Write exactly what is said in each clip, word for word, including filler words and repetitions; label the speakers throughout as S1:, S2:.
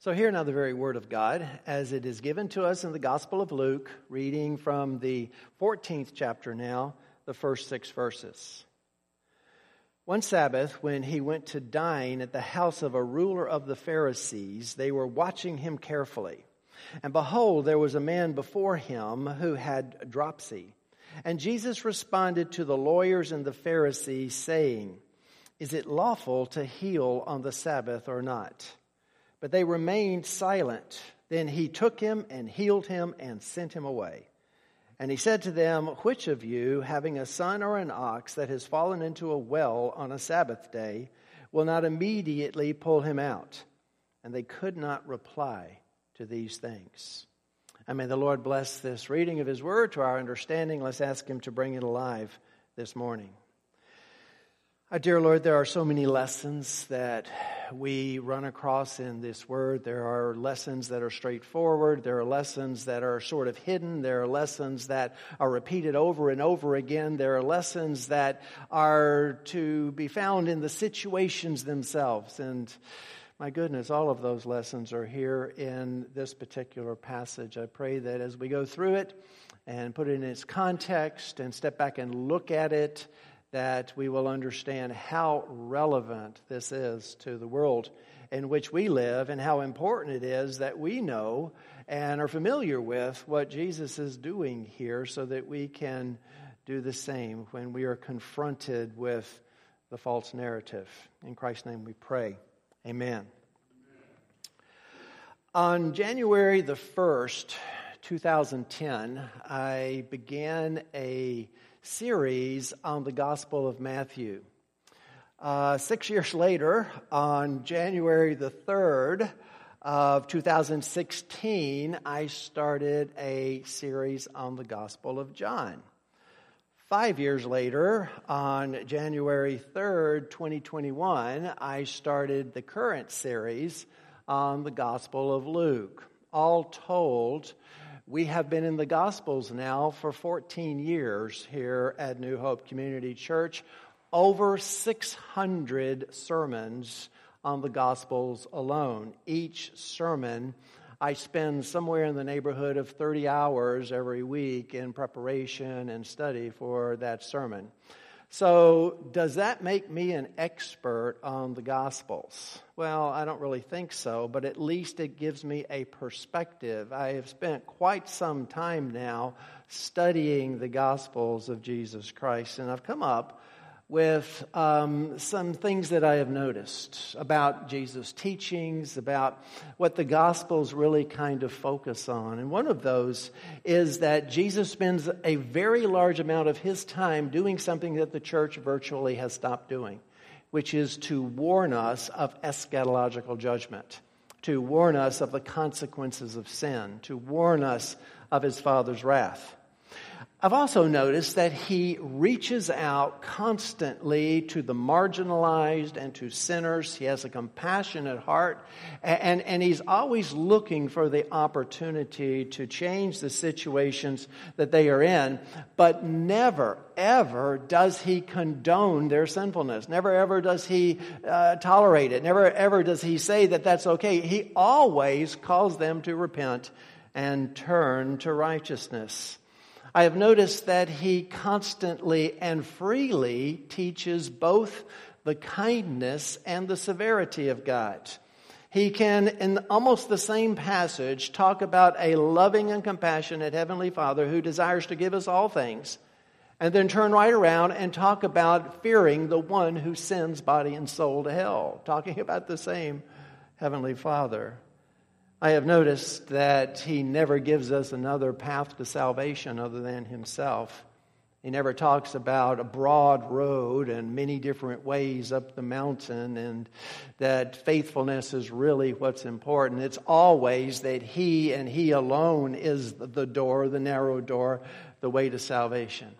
S1: So hear now the very word of God as it is given to us in the Gospel of Luke, reading from the fourteenth chapter now, the first six verses. One Sabbath, when he went to dine at the house of a ruler of the Pharisees, they were watching him carefully. And behold, there was a man before him who had dropsy. And Jesus responded to the lawyers and the Pharisees, saying, "Is it lawful to heal on the Sabbath or not?" But they remained silent. Then he took him and healed him and sent him away. And he said to them, "Which of you, having a son or an ox that has fallen into a well on a Sabbath day, will not immediately pull him out?" And they could not reply to these things. And may the Lord bless this reading of his word to our understanding. Let's ask him to bring it alive this morning. Our dear Lord, there are so many lessons that we run across in this word. There are lessons that are straightforward. There are lessons that are sort of hidden. There are lessons that are repeated over and over again. There are lessons that are to be found in the situations themselves. And my goodness, all of those lessons are here in this particular passage. I pray that as we go through it and put it in its context and step back and look at it, that we will understand how relevant this is to the world in which we live and how important it is that we know and are familiar with what Jesus is doing here so that we can do the same when we are confronted with the false narrative. In Christ's name we pray. Amen. On January the first, two thousand ten, I began a series on the Gospel of Matthew. Uh, six years later, on January the third of two thousand sixteen, I started a series on the Gospel of John. Five years later, on January third, twenty twenty-one, I started the current series on the Gospel of Luke. All told, we have been in the Gospels now for fourteen years here at New Hope Community Church. Over six hundred sermons on the Gospels alone. Each sermon, I spend somewhere in the neighborhood of thirty hours every week in preparation and study for that sermon. So, does that make me an expert on the Gospels? Well, I don't really think so, but at least it gives me a perspective. I have spent quite some time now studying the Gospels of Jesus Christ, and I've come up with um, some things that I have noticed about Jesus' teachings, about what the Gospels really kind of focus on. And one of those is that Jesus spends a very large amount of his time doing something that the church virtually has stopped doing, which is to warn us of eschatological judgment, to warn us of the consequences of sin, to warn us of his Father's wrath. I've also noticed that he reaches out constantly to the marginalized and to sinners. He has a compassionate heart, and, and he's always looking for the opportunity to change the situations that they are in, but never, ever does he condone their sinfulness. Never, ever does he uh, tolerate it. Never, ever does he say that that's okay. He always calls them to repent and turn to righteousness. I have noticed that he constantly and freely teaches both the kindness and the severity of God. He can, in almost the same passage, talk about a loving and compassionate Heavenly Father who desires to give us all things, and then turn right around and talk about fearing the one who sends body and soul to hell, talking about the same Heavenly Father. I have noticed that he never gives us another path to salvation other than himself. He never talks about a broad road and many different ways up the mountain and that faithfulness is really what's important. It's always that he and he alone is the door, the narrow door, the way to salvation.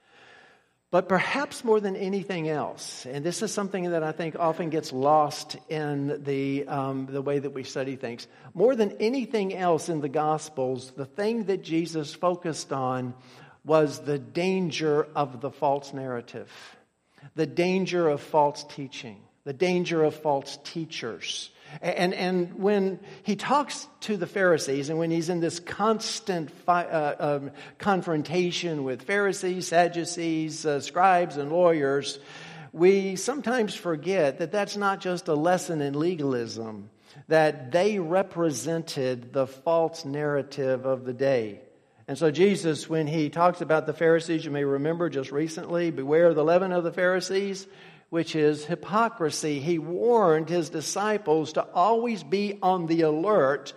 S1: But perhaps more than anything else, and this is something that I think often gets lost in the um, the way that we study things, more than anything else in the Gospels, the thing that Jesus focused on was the danger of the false narrative, the danger of false teaching, the danger of false teachers. And, and when he talks to the Pharisees, and when he's in this constant fi- uh, um, confrontation with Pharisees, Sadducees, uh, scribes, and lawyers, we sometimes forget that that's not just a lesson in legalism, that they represented the false narrative of the day. And so Jesus, when he talks about the Pharisees, you may remember just recently, beware of the leaven of the Pharisees, which is hypocrisy. He warned his disciples to always be on the alert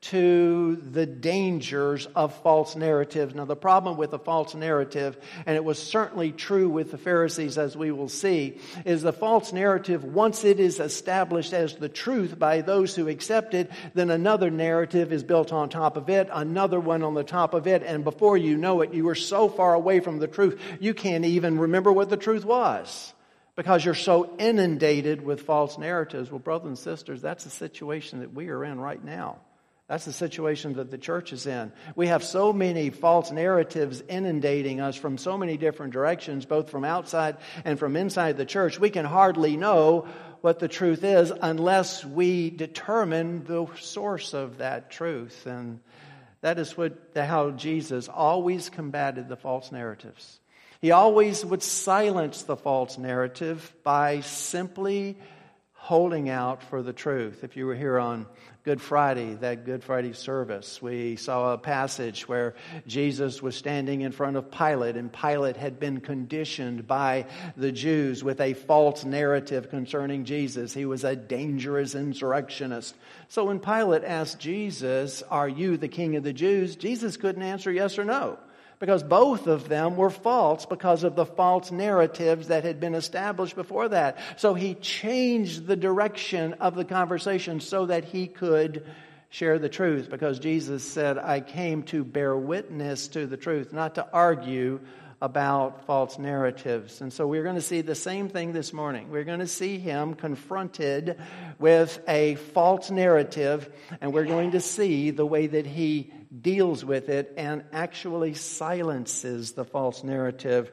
S1: to the dangers of false narratives. Now, the problem with a false narrative, and it was certainly true with the Pharisees, as we will see, is the false narrative, once it is established as the truth by those who accept it, then another narrative is built on top of it, another one on the top of it, and before you know it, you are so far away from the truth, you can't even remember what the truth was, because you're so inundated with false narratives. Well, brothers and sisters, that's the situation that we are in right now. That's the situation that the church is in. We have so many false narratives inundating us from so many different directions, both from outside and from inside the church. We can hardly know what the truth is unless we determine the source of that truth. And that is what how Jesus always combated the false narratives. He always would silence the false narrative by simply holding out for the truth. If you were here on Good Friday, that Good Friday service, we saw a passage where Jesus was standing in front of Pilate, and Pilate had been conditioned by the Jews with a false narrative concerning Jesus. He was a dangerous insurrectionist. So when Pilate asked Jesus, "Are you the King of the Jews?" Jesus couldn't answer yes or no, because both of them were false because of the false narratives that had been established before that. So he changed the direction of the conversation so that he could share the truth, because Jesus said, "I came to bear witness to the truth, not to argue about false narratives." And so we're going to see the same thing this morning. We're going to see him confronted with a false narrative, and we're going to see the way that he deals with it and actually silences the false narrative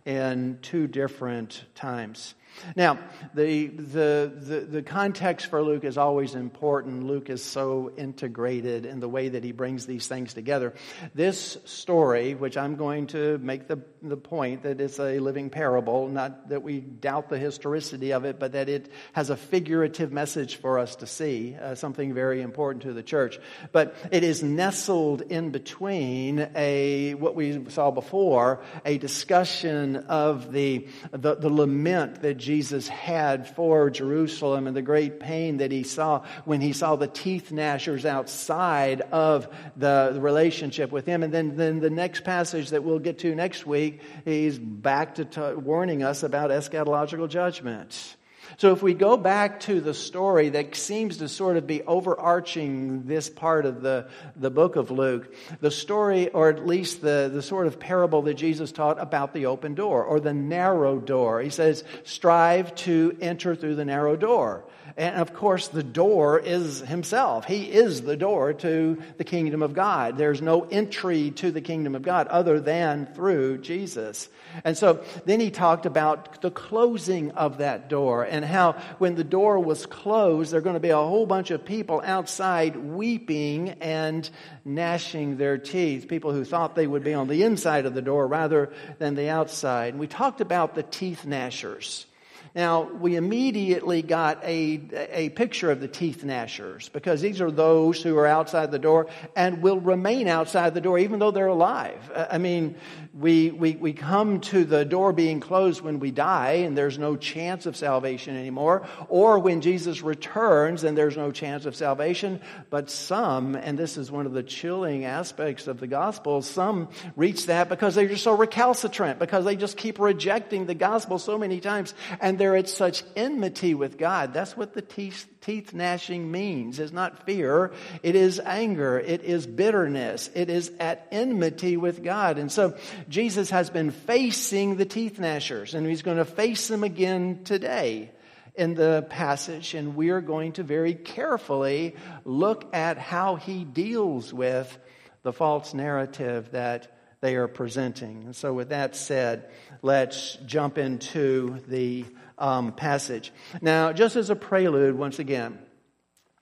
S1: in two different times. Now, the, the the the context for Luke is always important. Luke is so integrated in the way that he brings these things together. This story, which I'm going to make the, the point that it's a living parable, not that we doubt the historicity of it, but that it has a figurative message for us to see, uh, something very important to the church. But it is nestled in between a what we saw before, a discussion of the the, the lament that Jesus had for Jerusalem and the great pain that he saw when he saw the teeth gnashers outside of the, the relationship with him. And then, then the next passage that we'll get to next week, he's back to t- warning us about eschatological judgment. So if we go back to the story that seems to sort of be overarching this part of the, the book of Luke, the story, or at least the, the sort of parable that Jesus taught about the open door or the narrow door. He says, strive to enter through the narrow door. And of course, the door is himself. He is the door to the kingdom of God. There's no entry to the kingdom of God other than through Jesus. And so then he talked about the closing of that door and how when the door was closed, there are going to be a whole bunch of people outside weeping and gnashing their teeth. People who thought they would be on the inside of the door rather than the outside. And we talked about the teeth gnashers. Now, we immediately got a, a picture of the teeth gnashers, because these are those who are outside the door and will remain outside the door even though they're alive. I mean, we, we, we come to the door being closed when we die and there's no chance of salvation anymore, or when Jesus returns and there's no chance of salvation. But some, and this is one of the chilling aspects of the gospel, some reach that because they're just so recalcitrant, because they just keep rejecting the gospel so many times, and they're at such enmity with God. That's what the teeth, teeth gnashing means. It's not fear. It is anger. It is bitterness. It is at enmity with God. And so Jesus has been facing the teeth gnashers, and he's going to face them again today in the passage. And we're going to very carefully look at how he deals with the false narrative that they are presenting. And so with that said, let's jump into the Um, passage. Now, just as a prelude, once again,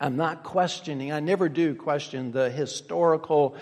S1: I'm not questioning, I never do question the historical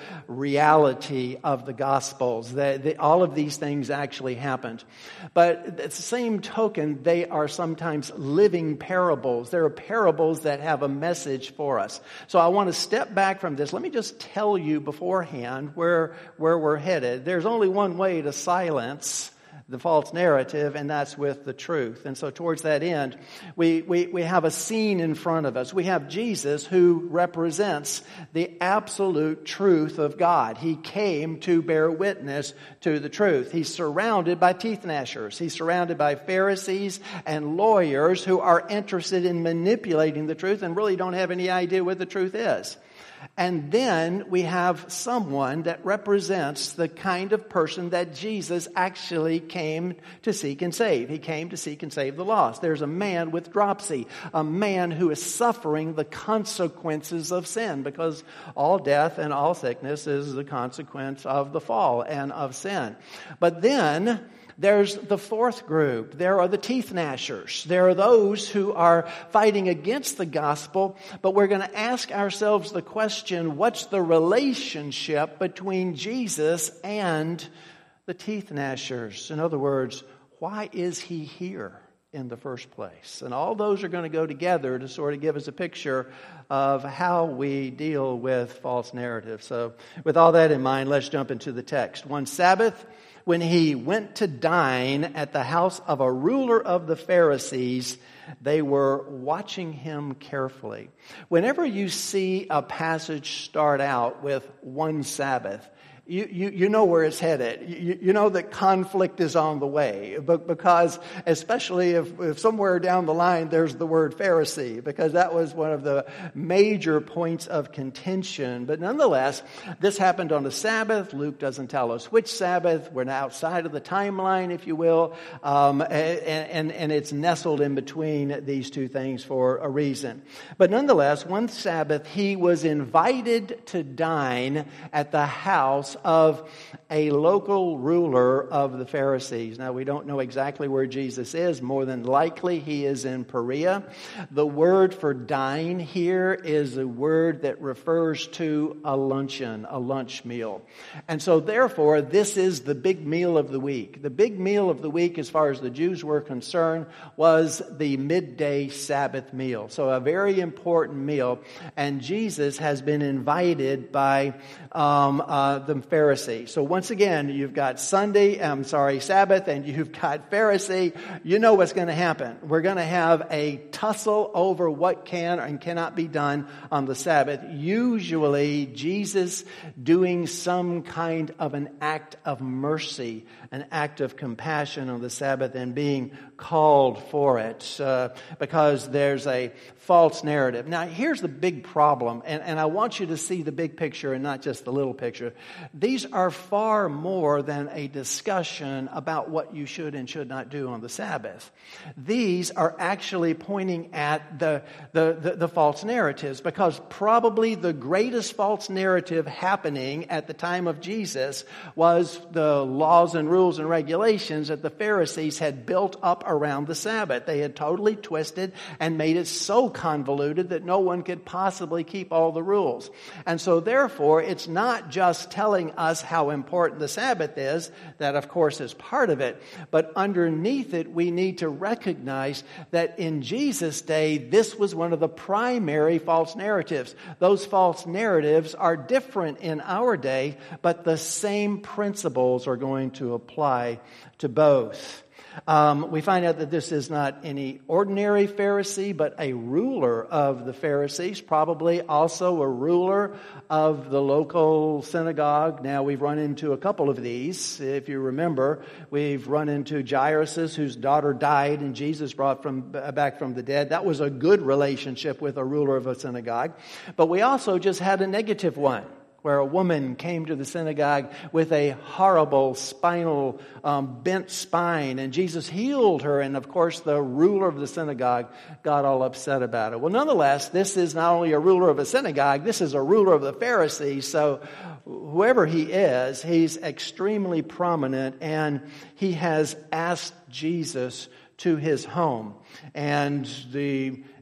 S1: reality of the Gospels. That that all of these things actually happened. But at the same token, they are sometimes living parables. There are parables that have a message for us. So I want to step back from this. Let me just tell you beforehand where, where we're headed. There's only one way to silence the false narrative, and that's with the truth. And so towards that end, we, we, we have a scene in front of us. We have Jesus who represents the absolute truth of God. He came to bear witness to the truth. He's surrounded by teeth gnashers. He's surrounded by Pharisees and lawyers who are interested in manipulating the truth and really don't have any idea what the truth is. And then we have someone that represents the kind of person that Jesus actually came to seek and save. He came to seek and save the lost. There's a man with dropsy, a man who is suffering the consequences of sin, because all death and all sickness is the consequence of the fall and of sin. But then there's the fourth group. There are the teeth gnashers. There are those who are fighting against the gospel, but we're going to ask ourselves the question, what's the relationship between Jesus and the teeth gnashers? In other words, why is he here in the first place? And all those are going to go together to sort of give us a picture of how we deal with false narratives. So with all that in mind, let's jump into the text. One Sabbath, when he went to dine at the house of a ruler of the Pharisees, they were watching him carefully. Whenever you see a passage start out with one Sabbath, You, you, you know where it's headed. You, you know that conflict is on the way. But because, especially if, if somewhere down the line there's the word Pharisee, because that was one of the major points of contention. But nonetheless, this happened on the Sabbath. Luke doesn't tell us which Sabbath. We're now outside of the timeline, if you will. Um, and, and, and it's nestled in between these two things for a reason. But nonetheless, one Sabbath, he was invited to dine at the house of a local ruler of the Pharisees. Now, we don't know exactly where Jesus is. More than likely, he is in Perea. The word for dine here is a word that refers to a luncheon, a lunch meal. And so, therefore, this is the big meal of the week. The big meal of the week, as far as the Jews were concerned, was the midday Sabbath meal. So, a very important meal. And Jesus has been invited by um, uh, the Pharisee. So once again, you've got Sunday, I'm sorry, Sabbath, and you've got Pharisee. You know what's going to happen. We're going to have a tussle over what can and cannot be done on the Sabbath. Usually, Jesus doing some kind of an act of mercy, an act of compassion on the Sabbath, and being called for it uh, because there's a false narrative. Now, here's the big problem, and, and I want you to see the big picture and not just the little picture. These are far more than a discussion about what you should and should not do on the Sabbath. These are actually pointing at the, the, the, the false narratives, because probably the greatest false narrative happening at the time of Jesus was the laws and rules and regulations that the Pharisees had built up around the Sabbath. They had totally twisted and made it so convoluted that no one could possibly keep all the rules. And so therefore, it's not just telling us how important the Sabbath is. That, of course, is part of it. But underneath it, we need to recognize that in Jesus' day, this was one of the primary false narratives. Those false narratives are different in our day, but the same principles are going to apply to both. Um, we find out that this is not any ordinary Pharisee, but a ruler of the Pharisees, probably also a ruler of the local synagogue. Now, we've run into a couple of these. If you remember, we've run into Jairus, whose daughter died, and Jesus brought from back from the dead. That was a good relationship with a ruler of a synagogue. But we also just had a negative one, where a woman came to the synagogue with a horrible spinal, um, bent spine, and Jesus healed her, and of course the ruler of the synagogue got all upset about it. Well, nonetheless, this is not only a ruler of a synagogue, this is a ruler of the Pharisees, so whoever he is, he's extremely prominent, and he has asked Jesus to his home. And the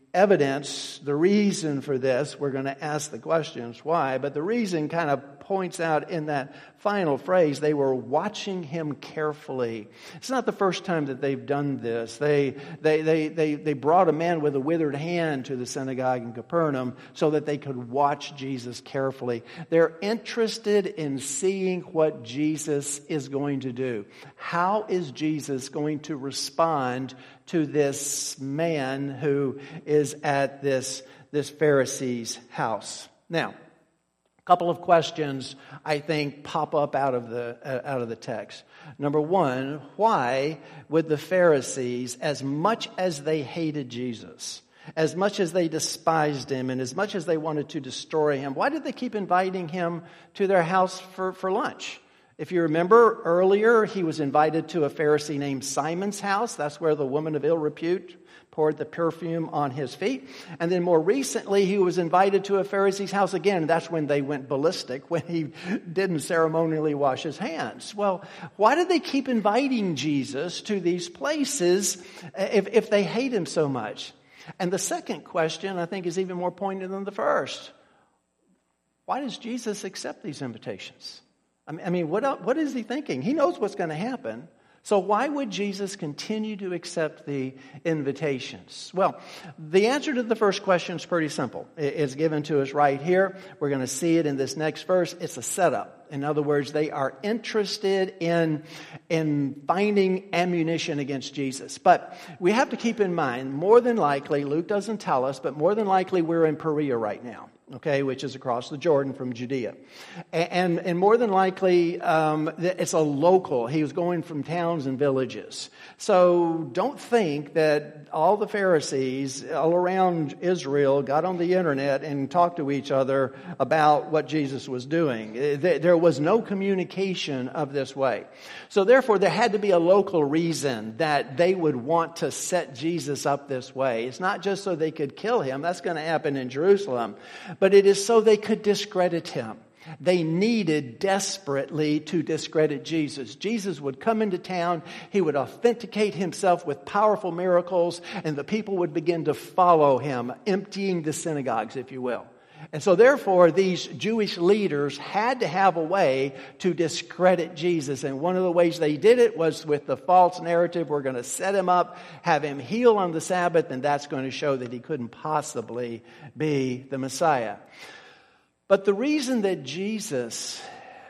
S1: evidence, the reason for this, we're going to ask the questions why, but the reason kind of points out in that final phrase, they were watching him carefully. It's not the first time that they've done this. They, they, they, they, they brought a man with a withered hand to the synagogue in Capernaum so that they could watch Jesus carefully. They're interested in seeing what Jesus is going to do. How is Jesus going to respond to this man who is at this, this Pharisee's house? Now, a couple of questions, I think, pop up out of the uh, out of the text. Number one, why would the Pharisees, as much as they hated Jesus, as much as they despised him, and as much as they wanted to destroy him, why did they keep inviting him to their house for, for lunch? If you remember earlier, he was invited to a Pharisee named Simon's house. That's where the woman of ill repute poured the perfume on his feet. And then more recently, he was invited to a Pharisee's house again. That's when they went ballistic, when he didn't ceremonially wash his hands. Well, why did they keep inviting Jesus to these places if, if they hate him so much? And the second question, I think, is even more pointed than the first. Why does Jesus accept these invitations? I mean, what, what is he thinking? He knows what's going to happen. So why would Jesus continue to accept the invitations? Well, the answer to the first question is pretty simple. It's given to us right here. We're going to see it in this next verse. It's a setup. In other words, they are interested in, in finding ammunition against Jesus. But we have to keep in mind, more than likely, Luke doesn't tell us, but more than likely we're in Perea right now. Okay, which is across the Jordan from Judea. And, and more than likely, um, it's a local. He was going from towns and villages. So don't think that all the Pharisees all around Israel got on the internet and talked to each other about what Jesus was doing. There was no communication of this way. So therefore, there had to be a local reason that they would want to set Jesus up this way. It's not just so they could kill him. That's going to happen in Jerusalem. But it is so they could discredit him. They needed desperately to discredit Jesus. Jesus would come into town, he would authenticate himself with powerful miracles, and the people would begin to follow him, emptying the synagogues, if you will. And so therefore, these Jewish leaders had to have a way to discredit Jesus. And one of the ways they did it was with the false narrative, we're going to set him up, have him heal on the Sabbath, and that's going to show that he couldn't possibly be the Messiah. But the reason that Jesus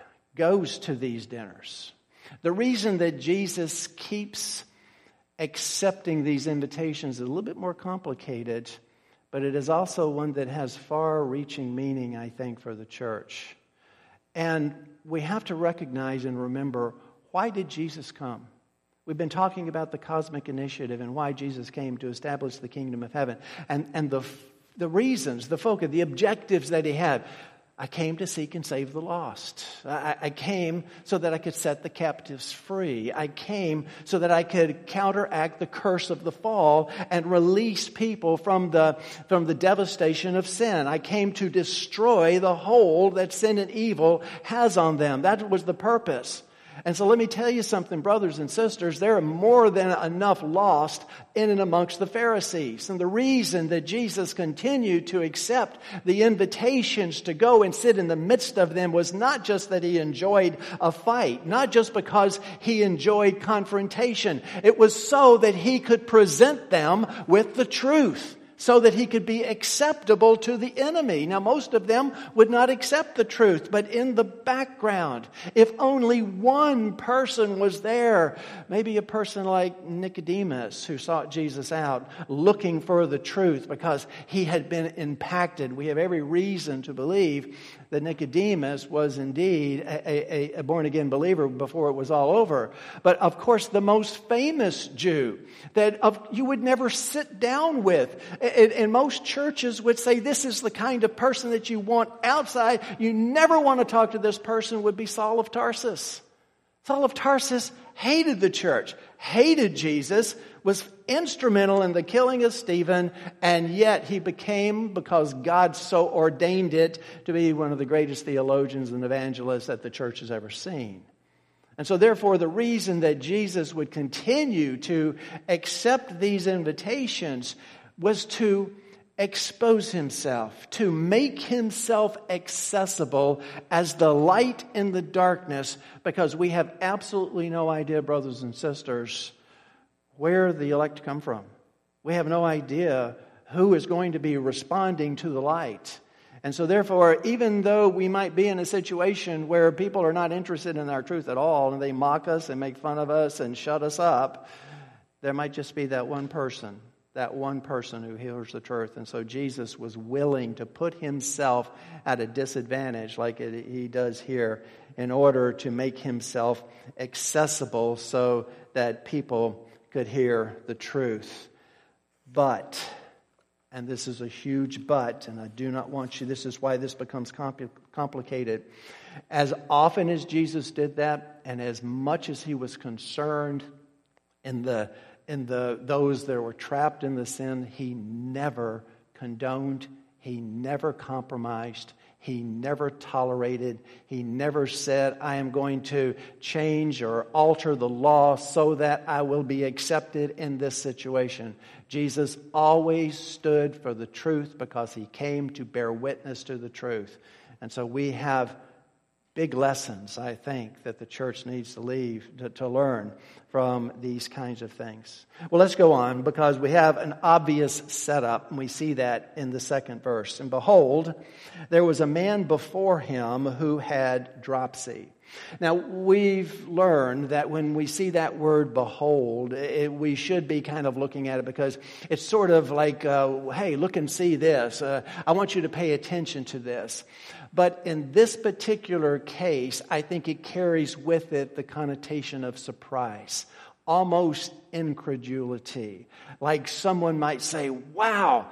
S1: goes to these dinners, the reason that Jesus keeps accepting these invitations is a little bit more complicated. But it is also one that has far-reaching meaning, I think, for the church. And we have to recognize and remember, why did Jesus come? We've been talking about the cosmic initiative and why Jesus came to establish the kingdom of heaven. And, and the, the reasons, the focus, the objectives that he had. I came to seek and save the lost. I, I came so that I could set the captives free. I came so that I could counteract the curse of the fall and release people from the, from the devastation of sin. I came to destroy the hold that sin and evil has on them. That was the purpose. And so let me tell you something, brothers and sisters, there are more than enough lost in and amongst the Pharisees. And the reason that Jesus continued to accept the invitations to go and sit in the midst of them was not just that he enjoyed a fight, not just because he enjoyed confrontation. It was so that he could present them with the truth, so that he could be acceptable to the enemy. Now, most of them would not accept the truth, but in the background, if only one person was there, maybe a person like Nicodemus who sought Jesus out looking for the truth because he had been impacted. We have every reason to believe that Nicodemus was indeed a, a, a born-again believer before it was all over. But of course, the most famous Jew that of, you would never sit down with. And, and most churches would say this is the kind of person that you want outside. You never want to talk to this person, would be Saul of Tarsus. Saul of Tarsus hated the church, hated Jesus, was instrumental in the killing of Stephen, and yet he became, because God so ordained it, to be one of the greatest theologians and evangelists that the church has ever seen. And so therefore, the reason that Jesus would continue to accept these invitations was to expose himself, to make himself accessible as the light in the darkness, because we have absolutely no idea, brothers and sisters, where the elect come from. We have no idea who is going to be responding to the light. And so therefore, even though we might be in a situation where people are not interested in our truth at all, and they mock us and make fun of us and shut us up, there might just be that one person, that one person who hears the truth. And so Jesus was willing to put himself at a disadvantage, like it, he does here, in order to make himself accessible so that people could hear the truth. But, and this is a huge but, and I do not want you, this is why this becomes compl- complicated. As often as Jesus did that, and as much as he was concerned in the in the those that were trapped in the sin, he never condoned, he never compromised, he never tolerated, he never said, I am going to change or alter the law so that I will be accepted in this situation. Jesus always stood for the truth because he came to bear witness to the truth. And so we have big lessons, I think, that the church needs to leave to, to learn from these kinds of things. Well, let's go on, because we have an obvious setup, and we see that in the second verse. And behold, there was a man before him who had dropsy. Now, we've learned that when we see that word behold, it, we should be kind of looking at it because it's sort of like, uh, hey, look and see this. Uh, I want you to pay attention to this. But in this particular case, I think it carries with it the connotation of surprise, almost incredulity. Like someone might say, wow,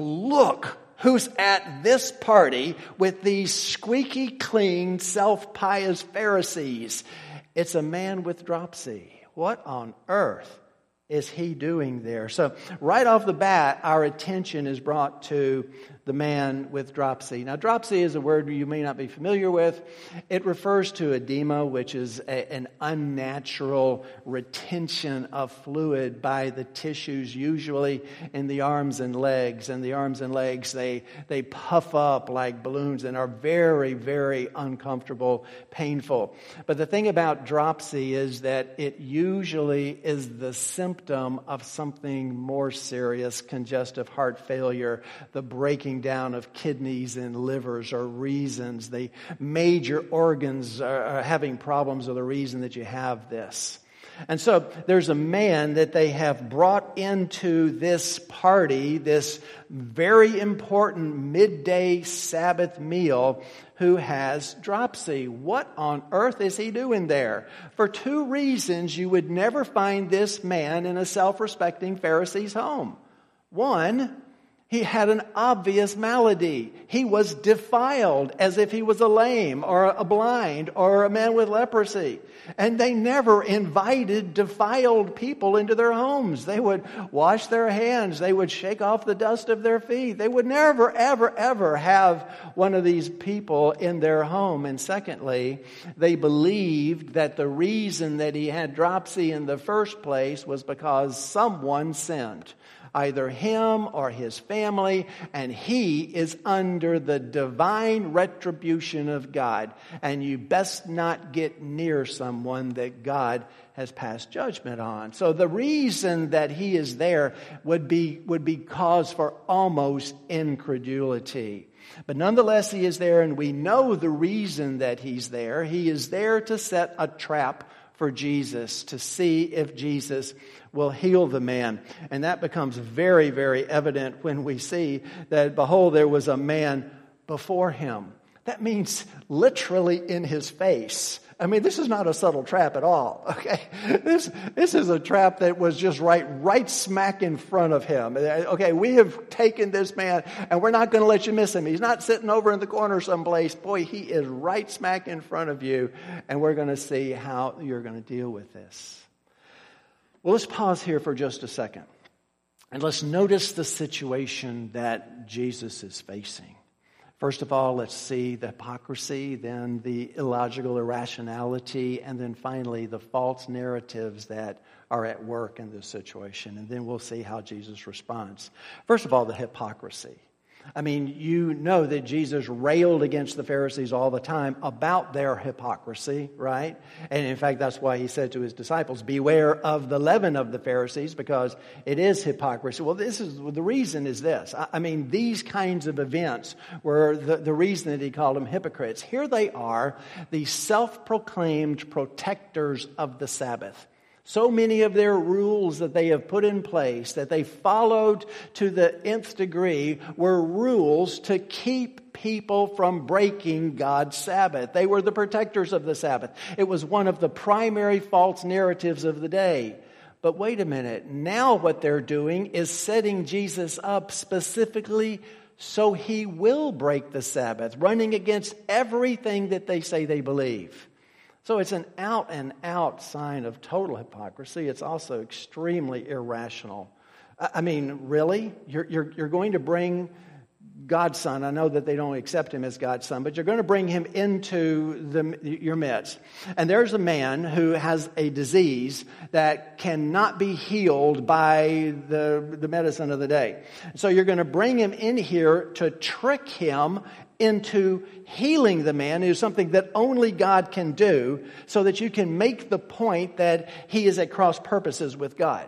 S1: look who's at this party with these squeaky clean, self-pious Pharisees. It's a man with dropsy. What on earth is he doing there? So right off the bat, our attention is brought to the man with dropsy. Now, dropsy is a word you may not be familiar with. It refers to edema, which is a, an unnatural retention of fluid by the tissues, usually in the arms and legs. And the arms and legs, they, they puff up like balloons and are very, very uncomfortable, painful. But the thing about dropsy is that it usually is the symptom of something more serious, congestive heart failure, the breaking down of kidneys and livers are reasons. The major organs are, are having problems are the reason that you have this. And so there's a man that they have brought into this party, this very important midday Sabbath meal, who has dropsy. What on earth is he doing there? For two reasons, you would never find this man in a self-respecting Pharisee's home. One, he had an obvious malady. He was defiled as if he was a lame or a blind or a man with leprosy. And they never invited defiled people into their homes. They would wash their hands. They would shake off the dust of their feet. They would never, ever, ever have one of these people in their home. And secondly, they believed that the reason that he had dropsy in the first place was because someone sinned. Either him or his family, and he is under the divine retribution of God. And you best not get near someone that God has passed judgment on. So the reason that he is there would be, would be cause for almost incredulity. But nonetheless, he is there, and we know the reason that he's there. He is there to set a trap for Jesus, to see if Jesus will heal the man. And that becomes very, very evident when we see that, behold, there was a man before him. That means literally in his face. I mean, this is not a subtle trap at all, okay? This this is a trap that was just right, right smack in front of him. Okay, we have taken this man, and we're not going to let you miss him. He's not sitting over in the corner someplace. Boy, he is right smack in front of you, and we're going to see how you're going to deal with this. Well, let's pause here for just a second, and let's notice the situation that Jesus is facing. First of all, let's see the hypocrisy, then the illogical irrationality, and then finally the false narratives that are at work in this situation. And then we'll see how Jesus responds. First of all, the hypocrisy. I mean, you know that Jesus railed against the Pharisees all the time about their hypocrisy, right? And in fact, that's why he said to his disciples, beware of the leaven of the Pharisees, because it is hypocrisy. Well, this is the reason is this. I mean, these kinds of events were the, the reason that he called them hypocrites. Here they are, the self-proclaimed protectors of the Sabbath. So many of their rules that they have put in place, that they followed to the nth degree, were rules to keep people from breaking God's Sabbath. They were the protectors of the Sabbath. It was one of the primary false narratives of the day. But wait a minute. Now what they're doing is setting Jesus up specifically so he will break the Sabbath, running against everything that they say they believe. So it's an out and out sign of total hypocrisy. It's also extremely irrational. I mean, really? You're, you're, you're going to bring God's Son. I know that they don't accept him as God's Son, but you're going to bring him into the, your midst. And there's a man who has a disease that cannot be healed by the, the medicine of the day. So you're going to bring him in here to trick him into healing the man, is something that only God can do, so that you can make the point that he is at cross purposes with God.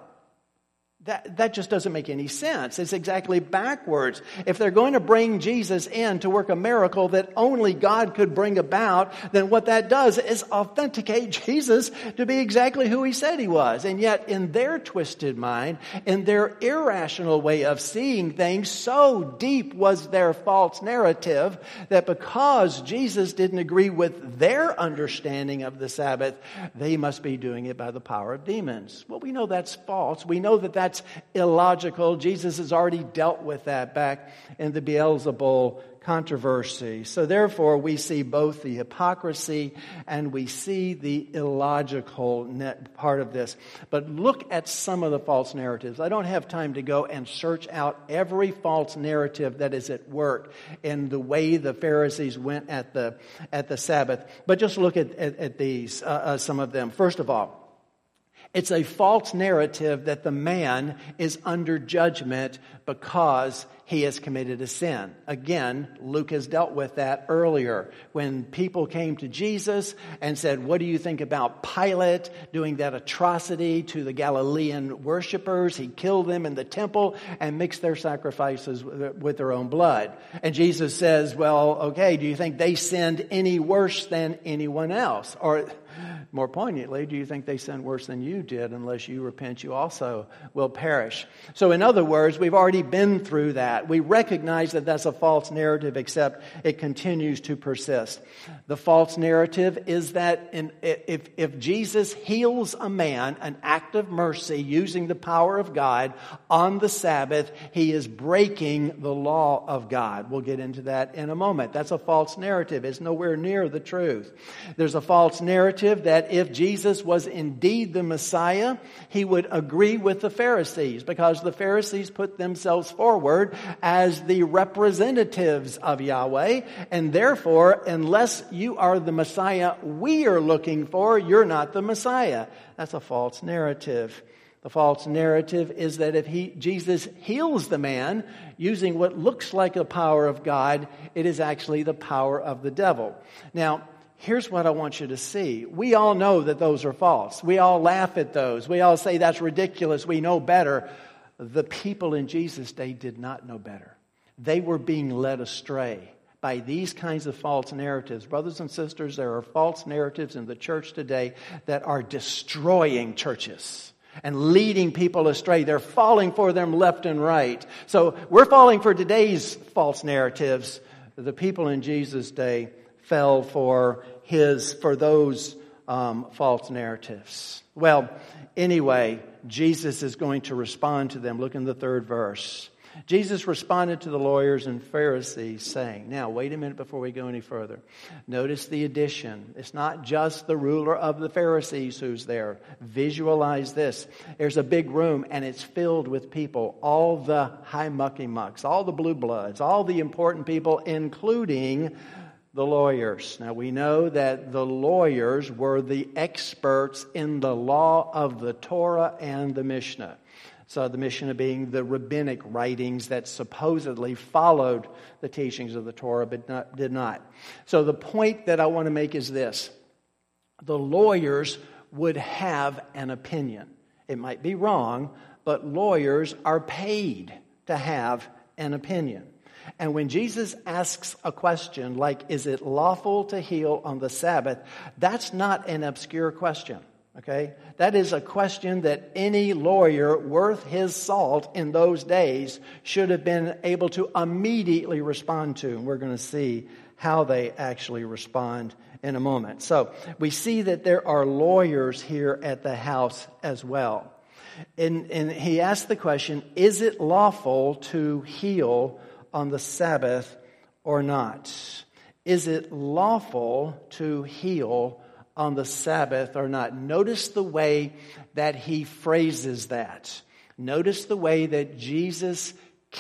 S1: That, that just doesn't make any sense. It's exactly backwards. If they're going to bring Jesus in to work a miracle that only God could bring about, then what that does is authenticate Jesus to be exactly who he said he was. And yet, in their twisted mind, in their irrational way of seeing things, so deep was their false narrative that because Jesus didn't agree with their understanding of the Sabbath, they must be doing it by the power of demons. Well, we know that's false. We know that that's illogical. Jesus has already dealt with that back in the Beelzebul controversy. So therefore, we see both the hypocrisy and we see the illogical part of this. But look at some of the false narratives. I don't have time to go and search out every false narrative that is at work in the way the Pharisees went at the at the Sabbath. But just look at, at, at these, uh, uh, some of them. First of all, it's a false narrative that the man is under judgment because he has committed a sin. Again, Luke has dealt with that earlier when people came to Jesus and said, what do you think about Pilate doing that atrocity to the Galilean worshipers? He killed them in the temple and mixed their sacrifices with their own blood. And Jesus says, well, okay, do you think they sinned any worse than anyone else? Or more poignantly, do you think they sinned worse than you did? Unless you repent, you also will perish. So in other words, we've already been through that. We recognize that that's a false narrative, except it continues to persist. The false narrative is that in, if, if Jesus heals a man, an act of mercy using the power of God on the Sabbath, he is breaking the law of God. We'll get into that in a moment. That's a false narrative. It's nowhere near the truth. There's a false narrative that if Jesus was indeed the Messiah, he would agree with the Pharisees, because the Pharisees put themselves forward as the representatives of Yahweh, and therefore, unless you are the Messiah we are looking for, you're not the Messiah. That's a false narrative. The false narrative is that if he, Jesus heals the man using what looks like the power of God, it is actually the power of the devil. Now, here's what I want you to see. We all know that those are false. We all laugh at those. We all say that's ridiculous. We know better. The people in Jesus' day did not know better. They were being led astray by these kinds of false narratives. Brothers and sisters, there are false narratives in the church today that are destroying churches and leading people astray. They're falling for them left and right. So we're falling for today's false narratives. The people in Jesus' day fell for his, for those um, false narratives. Well, anyway, Jesus is going to respond to them. Look in the third verse. Jesus responded to the lawyers and Pharisees saying, now wait a minute before we go any further. Notice the addition. It's not just the ruler of the Pharisees who's there. Visualize this. There's a big room and it's filled with people. All the high mucky mucks, all the blue bloods, all the important people, including the lawyers. Now we know that the lawyers were the experts in the law of the Torah and the Mishnah. So the Mishnah being the rabbinic writings that supposedly followed the teachings of the Torah but not, did not. So the point that I want to make is this. The lawyers would have an opinion. It might be wrong, but lawyers are paid to have an opinion. And when Jesus asks a question like, is it lawful to heal on the Sabbath? That's not an obscure question. Okay, that is a question that any lawyer worth his salt in those days should have been able to immediately respond to. And we're going to see how they actually respond in a moment. So we see that there are lawyers here at the house as well. And, and he asked the question, is it lawful to heal on the Sabbath or not? Is it lawful to heal on the Sabbath or not? Notice the way that he phrases that. Notice the way that Jesus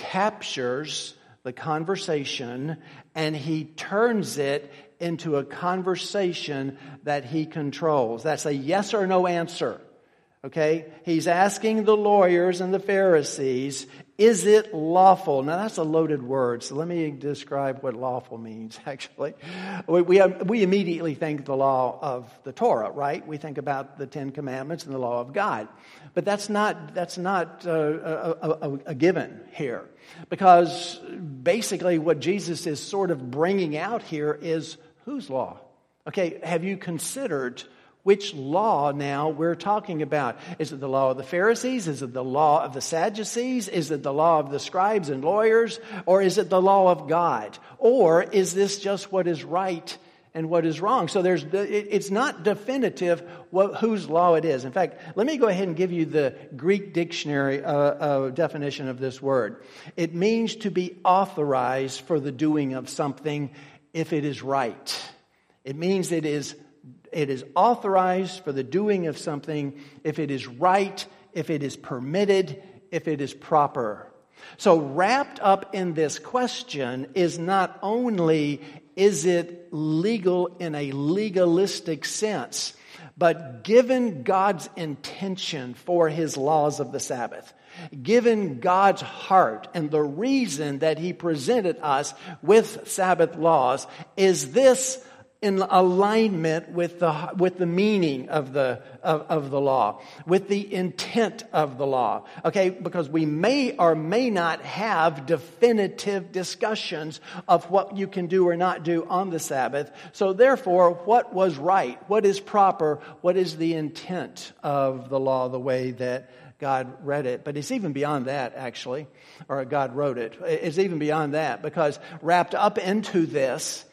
S1: captures the conversation and he turns it into a conversation that he controls. That's a yes or no answer. Okay? He's asking the lawyers and the Pharisees, is it lawful? Now that's a loaded word, so let me describe what lawful means, actually. We, we, we immediately think the law of the Torah, right? We think about the Ten Commandments and the law of God. But that's not, that's not uh, a, a, a given here. Because basically what Jesus is sort of bringing out here is whose law? Okay, have you considered which law now we're talking about? Is it the law of the Pharisees? Is it the law of the Sadducees? Is it the law of the scribes and lawyers? Or is it the law of God? Or is this just what is right and what is wrong? So there's, it's not definitive what, whose law it is. In fact, let me go ahead and give you the Greek dictionary uh, uh, definition of this word. It means to be authorized for the doing of something if it is right. It means it is It is authorized for the doing of something if it is right, if it is permitted, if it is proper. So wrapped up in this question is not only is it legal in a legalistic sense, but given God's intention for his laws of the Sabbath, given God's heart and the reason that he presented us with Sabbath laws, is this in alignment with the with the meaning of the of, of the law, with the intent of the law. Okay, because we may or may not have definitive discussions of what you can do or not do on the Sabbath. So therefore, what was right, what is proper, what is the intent of the law, the way that God read it. But it's even beyond that, actually, or God wrote it. It's even beyond that, because wrapped up into this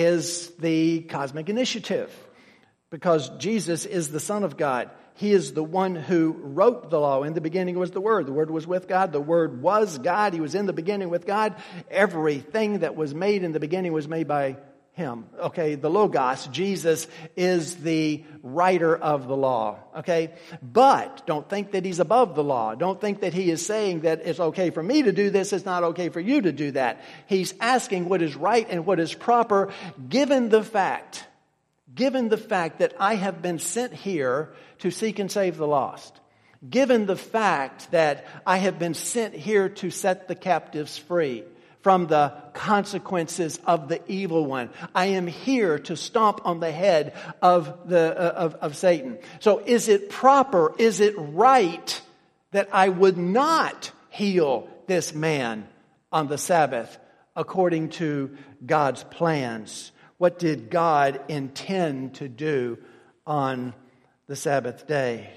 S1: is the cosmic initiative, because Jesus is the Son of God. He is the one who wrote the law. In the beginning was the Word. The Word was with God. The Word was God. He was in the beginning with God. Everything that was made in the beginning was made by him. Okay, the Logos, Jesus, is the writer of the law. Okay, but don't think that he's above the law. Don't think that he is saying that it's okay for me to do this, it's not okay for you to do that. He's asking what is right and what is proper, given the fact, given the fact that I have been sent here to seek and save the lost. Given the fact that I have been sent here to set the captives free from the consequences of the evil one. I am here to stomp on the head of the uh, of, of Satan. So is it proper, is it right that I would not heal this man on the Sabbath according to God's plans? What did God intend to do on the Sabbath day?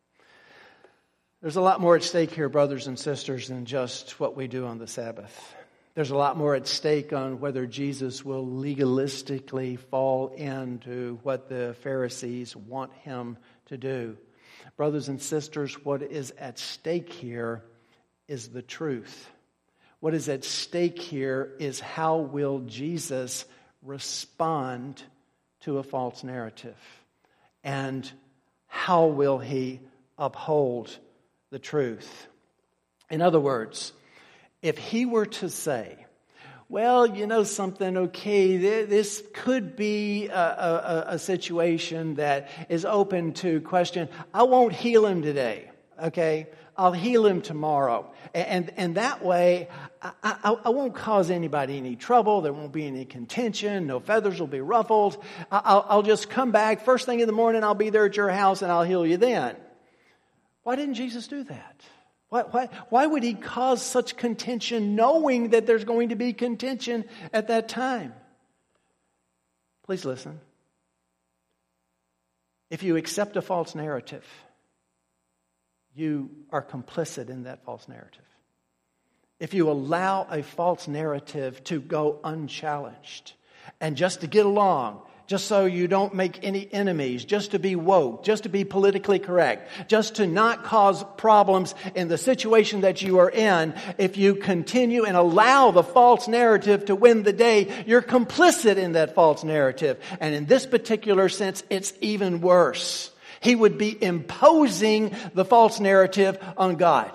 S1: There's a lot more at stake here, brothers and sisters, than just what we do on the Sabbath. There's a lot more at stake on whether Jesus will legalistically fall into what the Pharisees want him to do. Brothers and sisters, what is at stake here is the truth. What is at stake here is how will Jesus respond to a false narrative? And how will he uphold the truth? In other words, if he were to say, well, you know something, okay, this could be a, a, a situation that is open to question. I won't heal him today, okay? I'll heal him tomorrow. And, and that way, I, I, I won't cause anybody any trouble. There won't be any contention. No feathers will be ruffled. I'll, I'll just come back. First thing in the morning, I'll be there at your house and I'll heal you then. Why didn't Jesus do that? Why, why, why would he cause such contention knowing that there's going to be contention at that time? Please listen. If you accept a false narrative, you are complicit in that false narrative. If you allow a false narrative to go unchallenged, and just to get along, just so you don't make any enemies, just to be woke, just to be politically correct, just to not cause problems in the situation that you are in, if you continue and allow the false narrative to win the day, you're complicit in that false narrative. And in this particular sense, it's even worse. He would be imposing the false narrative on God.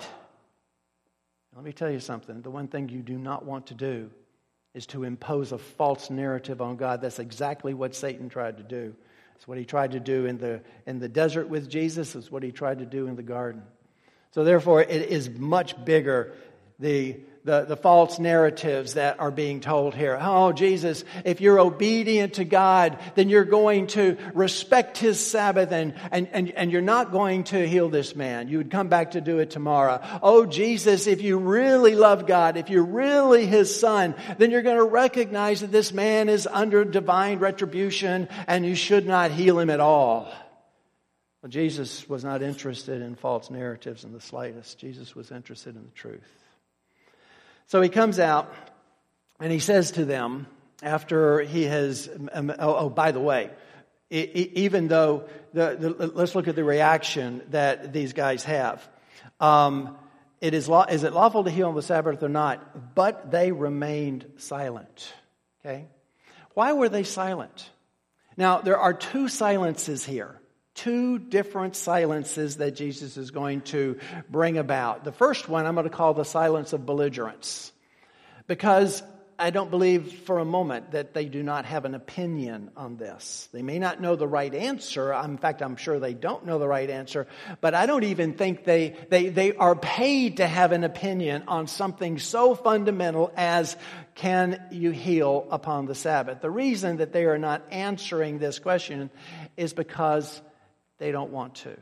S1: Let me tell you something. The one thing you do not want to do is to impose a false narrative on God. That's exactly what Satan tried to do. It's what he tried to do in the in the desert with Jesus. It's what he tried to do in the garden. So therefore, it is much bigger, the The, the false narratives that are being told here. Oh, Jesus, if you're obedient to God, then you're going to respect His Sabbath and, and, and, and you're not going to heal this man. You would come back to do it tomorrow. Oh, Jesus, if you really love God, if you're really His Son, then you're going to recognize that this man is under divine retribution and you should not heal him at all. Well, Jesus was not interested in false narratives in the slightest. Jesus was interested in the truth. So he comes out and he says to them, after he has, um, oh, oh, by the way, it, it, even though, the, the, let's look at the reaction that these guys have. Um, it is, law, is it lawful to heal on the Sabbath or not? But they remained silent. Okay? Why were they silent? Now, there are two silences here. Two different silences that Jesus is going to bring about. The first one I'm going to call the silence of belligerence, because I don't believe for a moment that they do not have an opinion on this. They may not know the right answer. In fact, I'm sure they don't know the right answer, but I don't even think they, they, they are paid to have an opinion on something so fundamental as can you heal upon the Sabbath. The reason that they are not answering this question is because they don't want to.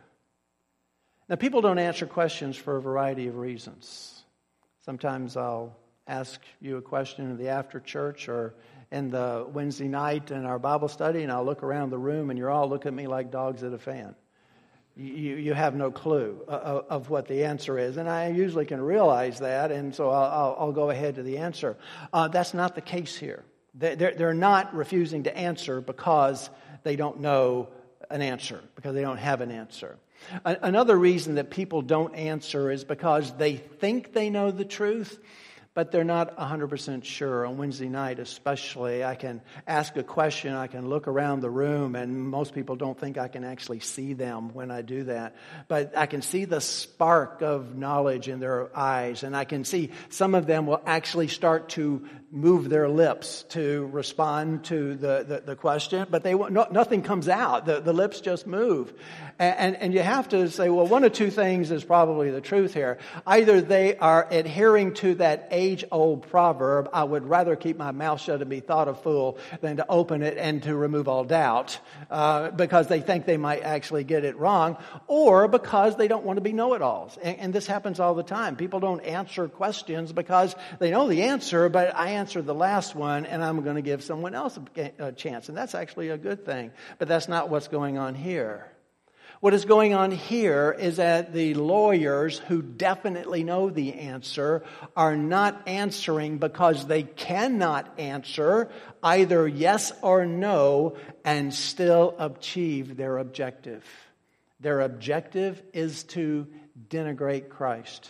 S1: Now, people don't answer questions for a variety of reasons. Sometimes I'll ask you a question in the after church or in the Wednesday night in our Bible study, and I'll look around the room and you're all looking at me like dogs at a fan. You, you have no clue of, of what the answer is. And I usually can realize that, and so I'll, I'll, I'll go ahead to the answer. Uh, that's not the case here. They're, they're not refusing to answer because they don't know an answer, because they don't have an answer. Another reason that people don't answer is because they think they know the truth, but they're not one hundred percent sure. On Wednesday night especially, I can ask a question, I can look around the room, and most people don't think I can actually see them when I do that. But I can see the spark of knowledge in their eyes, and I can see some of them will actually start to move their lips to respond to the, the, the question, but they no, nothing comes out. The, the lips just move. And, and, and you have to say, well, one of two things is probably the truth here. Either they are adhering to that age-old proverb, I would rather keep my mouth shut and be thought a fool than to open it and to remove all doubt, uh, because they think they might actually get it wrong, or because they don't want to be know-it-alls. And, and this happens all the time. People don't answer questions because they know the answer, but I answered the last one and I'm going to give someone else a, a chance. And that's actually a good thing. But that's not what's going on here. What is going on here is that the lawyers who definitely know the answer are not answering because they cannot answer either yes or no and still achieve their objective. Their objective is to denigrate Christ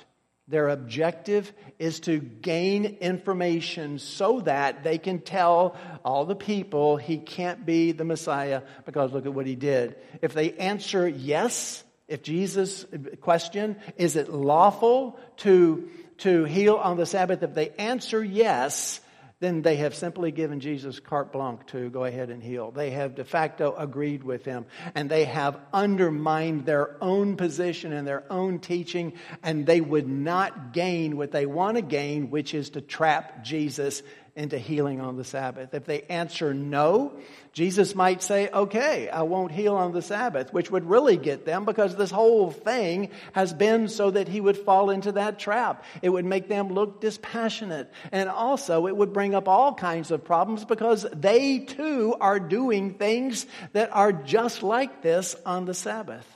S1: Their objective is to gain information so that they can tell all the people he can't be the Messiah because look at what he did. If they answer yes, if Jesus' question, is it lawful to, to heal on the Sabbath? If they answer yes, then they have simply given Jesus carte blanche to go ahead and heal. They have de facto agreed with him, and they have undermined their own position and their own teaching, and they would not gain what they want to gain, which is to trap Jesus into healing on the Sabbath. If they answer no, Jesus might say, okay, I won't heal on the Sabbath, which would really get them because this whole thing has been so that he would fall into that trap. It would make them look dispassionate. And also it would bring up all kinds of problems because they too are doing things that are just like this on the Sabbath.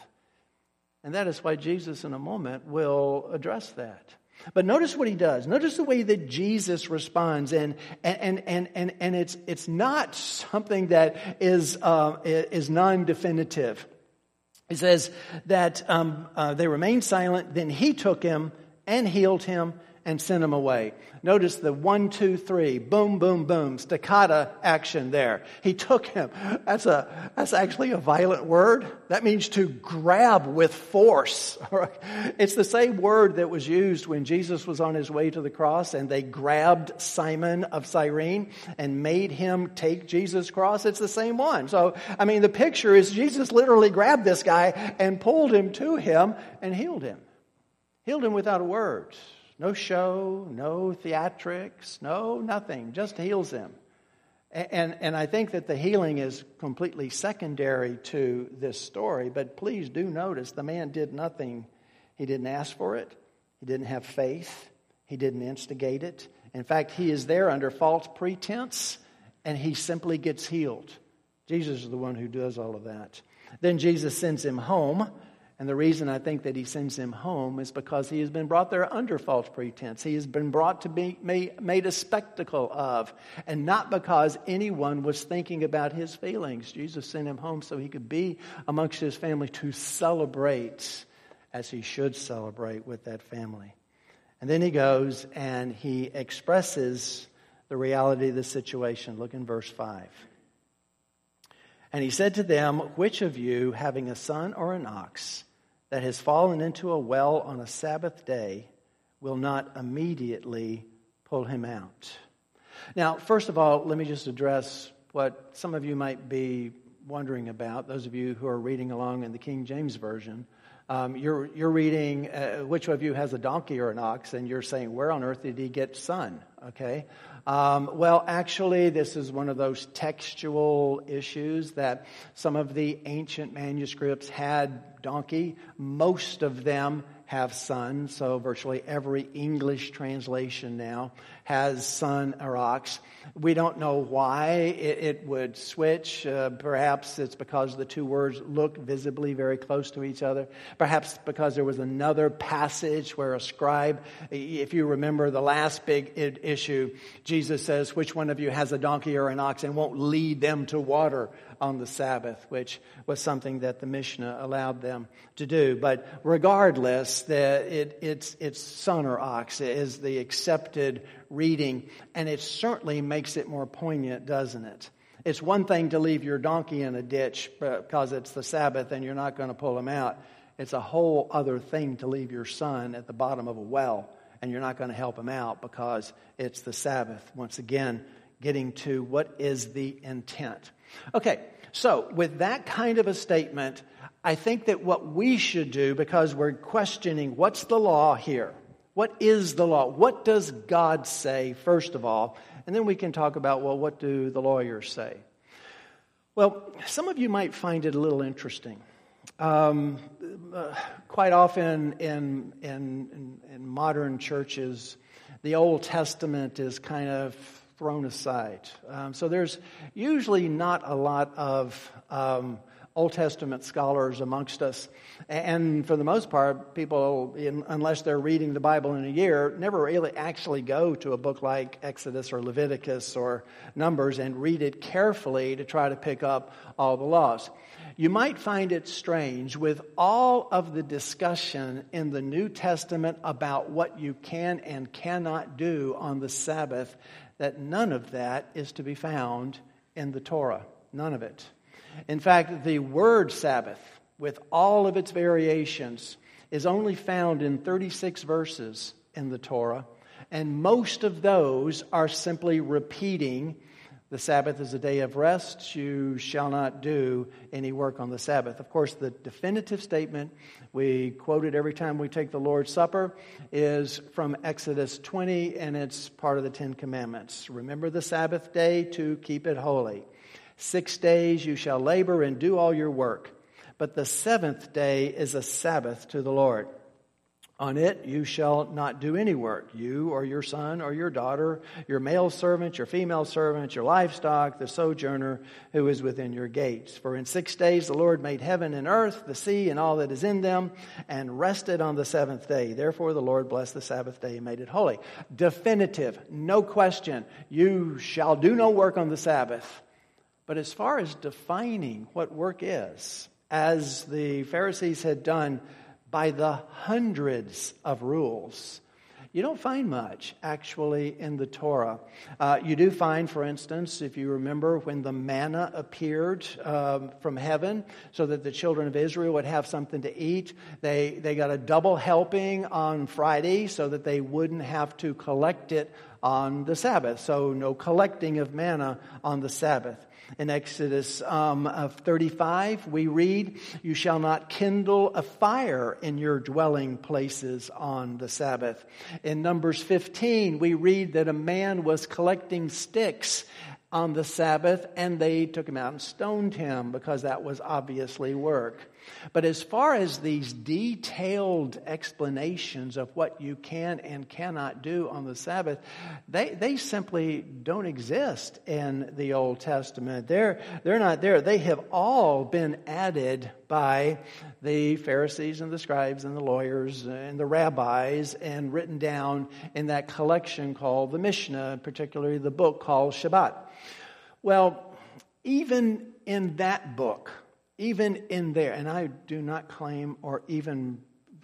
S1: And that is why Jesus in a moment will address that. But notice what he does. Notice the way that Jesus responds, and and and and and it's it's not something that is uh, is non-definitive. He says that um, uh, they remained silent. Then he took him and healed him and sent him away. Notice the one, two, three, boom, boom, boom, staccato action there. He took him. That's a that's actually a violent word. That means to grab with force. It's the same word that was used when Jesus was on his way to the cross and they grabbed Simon of Cyrene and made him take Jesus' cross. It's the same one. So, I mean, the picture is Jesus literally grabbed this guy and pulled him to him and healed him. Healed him without a word. No show, no theatrics, no nothing. Just heals him. And, and, and I think that the healing is completely secondary to this story. But please do notice the man did nothing. He didn't ask for it. He didn't have faith. He didn't instigate it. In fact, he is there under false pretense, and he simply gets healed. Jesus is the one who does all of that. Then Jesus sends him home. And the reason I think that he sends him home is because he has been brought there under false pretense. He has been brought to be made a spectacle of, and not because anyone was thinking about his feelings. Jesus sent him home so he could be amongst his family to celebrate as he should celebrate with that family. And then he goes and he expresses the reality of the situation. Look in verse five. And he said to them, which of you, having a son or an ox that has fallen into a well on a Sabbath day, will not immediately pull him out? Now, first of all, let me just address what some of you might be wondering about. Those of you who are reading along in the King James Version, um, you're you're reading, uh, which of you has a donkey or an ox, and you're saying, where on earth did he get son? Okay. Um, well, actually, this is one of those textual issues that some of the ancient manuscripts had donkey. Most of them have son, so virtually every English translation now has son or ox. We don't know why it, it would switch. Uh, perhaps it's because the two words look visibly very close to each other. Perhaps because there was another passage where a scribe, if you remember the last big issue, Jesus says, which one of you has a donkey or an ox and won't lead them to water on the Sabbath, which was something that the Mishnah allowed them to do. But regardless, the, it, it's, it's son or ox is the accepted reading, and it certainly makes it more poignant, doesn't it? It's one thing to leave your donkey in a ditch because it's the Sabbath and you're not going to pull him out. It's a whole other thing to leave your son at the bottom of a well and you're not going to help him out because it's the Sabbath. Once again, getting to what is the intent. Okay, so with that kind of a statement, I think that what we should do, because we're questioning what's the law here? What is the law? What does God say, first of all? And then we can talk about, well, what do the lawyers say? Well, some of you might find it a little interesting. Um, uh, quite often in, in, in, in modern churches, the Old Testament is kind of thrown aside. Um, so there's usually not a lot of um, Old Testament scholars amongst us. And for the most part, people, in, unless they're reading the Bible in a year, never really actually go to a book like Exodus or Leviticus or Numbers and read it carefully to try to pick up all the laws. You might find it strange with all of the discussion in the New Testament about what you can and cannot do on the Sabbath, that none of that is to be found in the Torah. None of it. In fact, the word Sabbath, with all of its variations, is only found in thirty-six verses in the Torah, and most of those are simply repeating, the Sabbath is a day of rest, you shall not do any work on the Sabbath. Of course, the definitive statement we quote it every time we take the Lord's Supper is from Exodus twenty, and it's part of the Ten Commandments. Remember the Sabbath day to keep it holy. Six days you shall labor and do all your work, but the seventh day is a Sabbath to the Lord. On it you shall not do any work, you or your son or your daughter, your male servant, your female servant, your livestock, the sojourner who is within your gates. For in six days the Lord made heaven and earth, the sea and all that is in them, and rested on the seventh day. Therefore the Lord blessed the Sabbath day and made it holy. Definitive, no question, you shall do no work on the Sabbath. But as far as defining what work is, as the Pharisees had done by the hundreds of rules, you don't find much actually in the Torah. Uh, you do find, for instance, if you remember when the manna appeared um, from heaven so that the children of Israel would have something to eat, they, they got a double helping on Friday so that they wouldn't have to collect it on the Sabbath. So no collecting of manna on the Sabbath. In Exodus um, of thirty-five, we read, you shall not kindle a fire in your dwelling places on the Sabbath. In Numbers fifteen, we read that a man was collecting sticks on the Sabbath, and they took him out and stoned him because that was obviously work. But as far as these detailed explanations of what you can and cannot do on the Sabbath, they, they simply don't exist in the Old Testament. They're, they're not there. They have all been added by the Pharisees and the scribes and the lawyers and the rabbis and written down in that collection called the Mishnah, particularly the book called Shabbat. Well, even in that book, even in there, and I do not claim or even,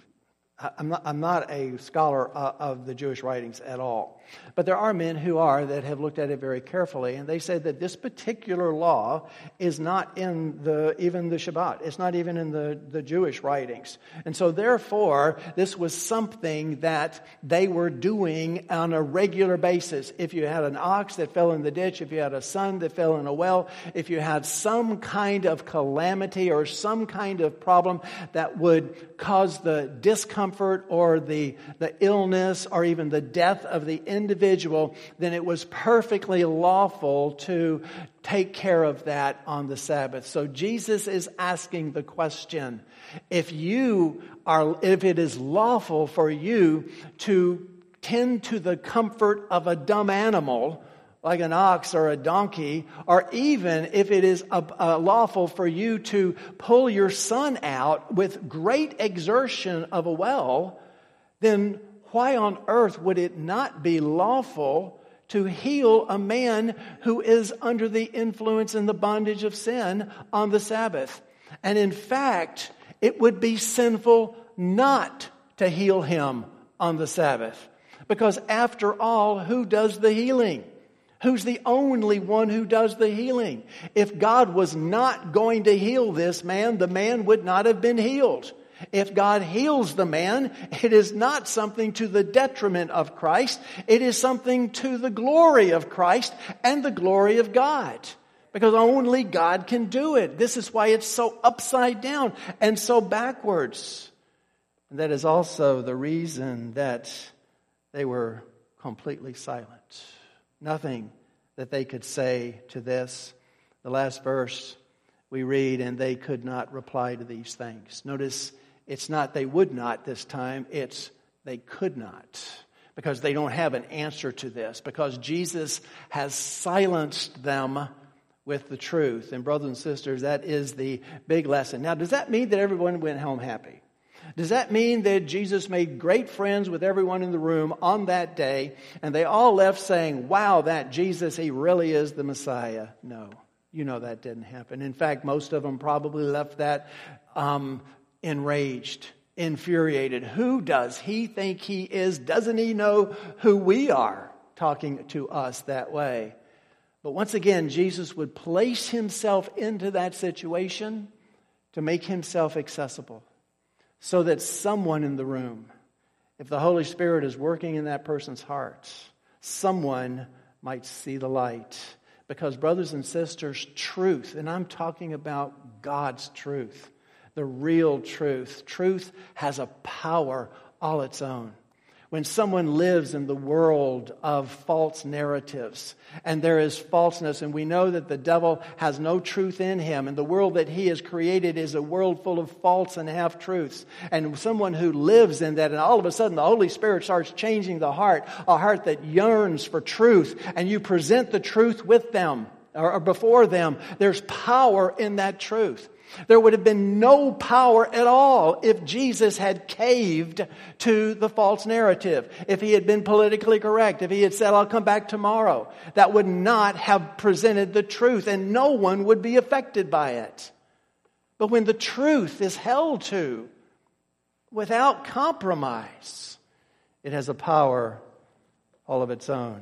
S1: I'm not, I'm not a scholar of the Jewish writings at all. But there are men who are that have looked at it very carefully, and they say that this particular law is not in the even the Shabbat. It's not even in the, the Jewish writings. And so therefore, this was something that they were doing on a regular basis. If you had an ox that fell in the ditch, if you had a son that fell in a well, if you had some kind of calamity or some kind of problem that would cause the discomfort or the, the illness or even the death of the individual, then it was perfectly lawful to take care of that on the Sabbath. So Jesus is asking the question, if you are, if it is lawful for you to tend to the comfort of a dumb animal, like an ox or a donkey, or even if it is a, a lawful for you to pull your son out with great exertion of a well, then why on earth would it not be lawful to heal a man who is under the influence and the bondage of sin on the Sabbath? And in fact, it would be sinful not to heal him on the Sabbath. Because after all, who does the healing? Who's the only one who does the healing? If God was not going to heal this man, the man would not have been healed. If God heals the man, it is not something to the detriment of Christ. It is something to the glory of Christ and the glory of God. Because only God can do it. This is why it's so upside down and so backwards. And that is also the reason that they were completely silent. Nothing that they could say to this. The last verse we read, and they could not reply to these things. Notice, it's not they would not this time, it's they could not. Because they don't have an answer to this. Because Jesus has silenced them with the truth. And brothers and sisters, that is the big lesson. Now, does that mean that everyone went home happy? Does that mean that Jesus made great friends with everyone in the room on that day, and they all left saying, wow, that Jesus, he really is the Messiah? No, you know that didn't happen. In fact, most of them probably left that um, enraged, infuriated. Who does he think he is? Doesn't he know who we are, talking to us that way? But once again, Jesus would place himself into that situation to make himself accessible, so that someone in the room, if the Holy Spirit is working in that person's heart, someone might see the light. Because brothers and sisters, truth, and I'm talking about God's truth, the real truth. Truth has a power all its own. When someone lives in the world of false narratives, and there is falseness, and we know that the devil has no truth in him, and the world that he has created is a world full of false and half-truths, and someone who lives in that, and all of a sudden the Holy Spirit starts changing the heart, a heart that yearns for truth, and you present the truth with them, or before them, there's power in that truth. There would have been no power at all if Jesus had caved to the false narrative. If he had been politically correct. If he had said, I'll come back tomorrow. That would not have presented the truth, and no one would be affected by it. But when the truth is held to without compromise, it has a power all of its own.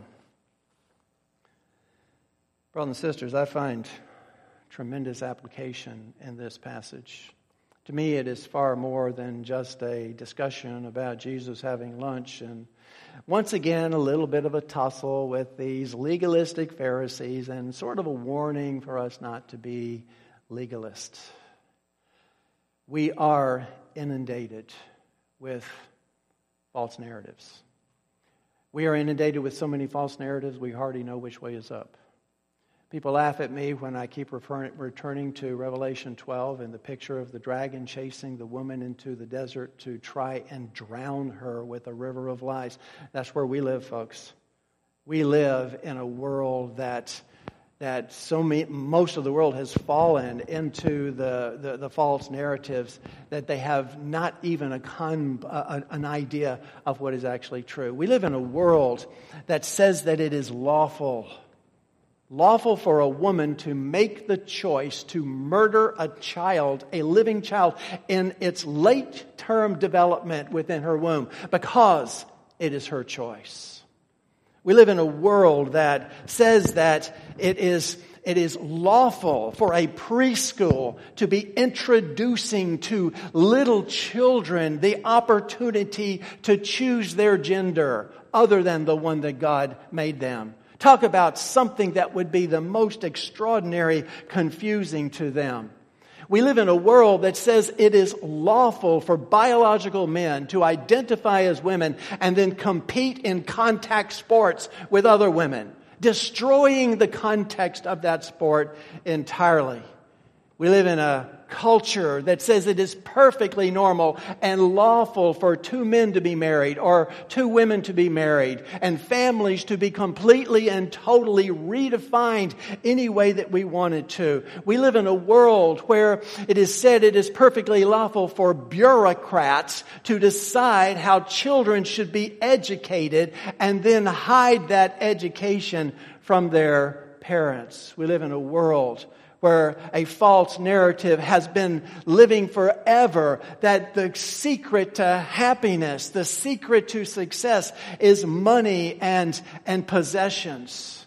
S1: Brothers and sisters, I find tremendous application in this passage. To me, it is far more than just a discussion about Jesus having lunch and once again a little bit of a tussle with these legalistic Pharisees and sort of a warning for us not to be legalists. We are inundated with false narratives. We are inundated with so many false narratives we hardly know which way is up. People laugh at me when I keep referring, returning to Revelation twelve and the picture of the dragon chasing the woman into the desert to try and drown her with a river of lies. That's where we live, folks. We live in a world that that so many, most of the world has fallen into the, the, the false narratives that they have not even a con, a, an idea of what is actually true. We live in a world that says that it is lawful Lawful for a woman to make the choice to murder a child, a living child, in its late-term development within her womb because it is her choice. We live in a world that says that it is, it is lawful for a preschool to be introducing to little children the opportunity to choose their gender other than the one that God made them. Talk about something that would be the most extraordinary, confusing to them. We live in a world that says it is lawful for biological men to identify as women and then compete in contact sports with other women, destroying the context of that sport entirely. We live in a culture that says it is perfectly normal and lawful for two men to be married or two women to be married and families to be completely and totally redefined any way that we wanted to. We live in a world where it is said it is perfectly lawful for bureaucrats to decide how children should be educated and then hide that education from their parents. We live in a world where a false narrative has been living forever, that the secret to happiness, the secret to success is money and, and possessions.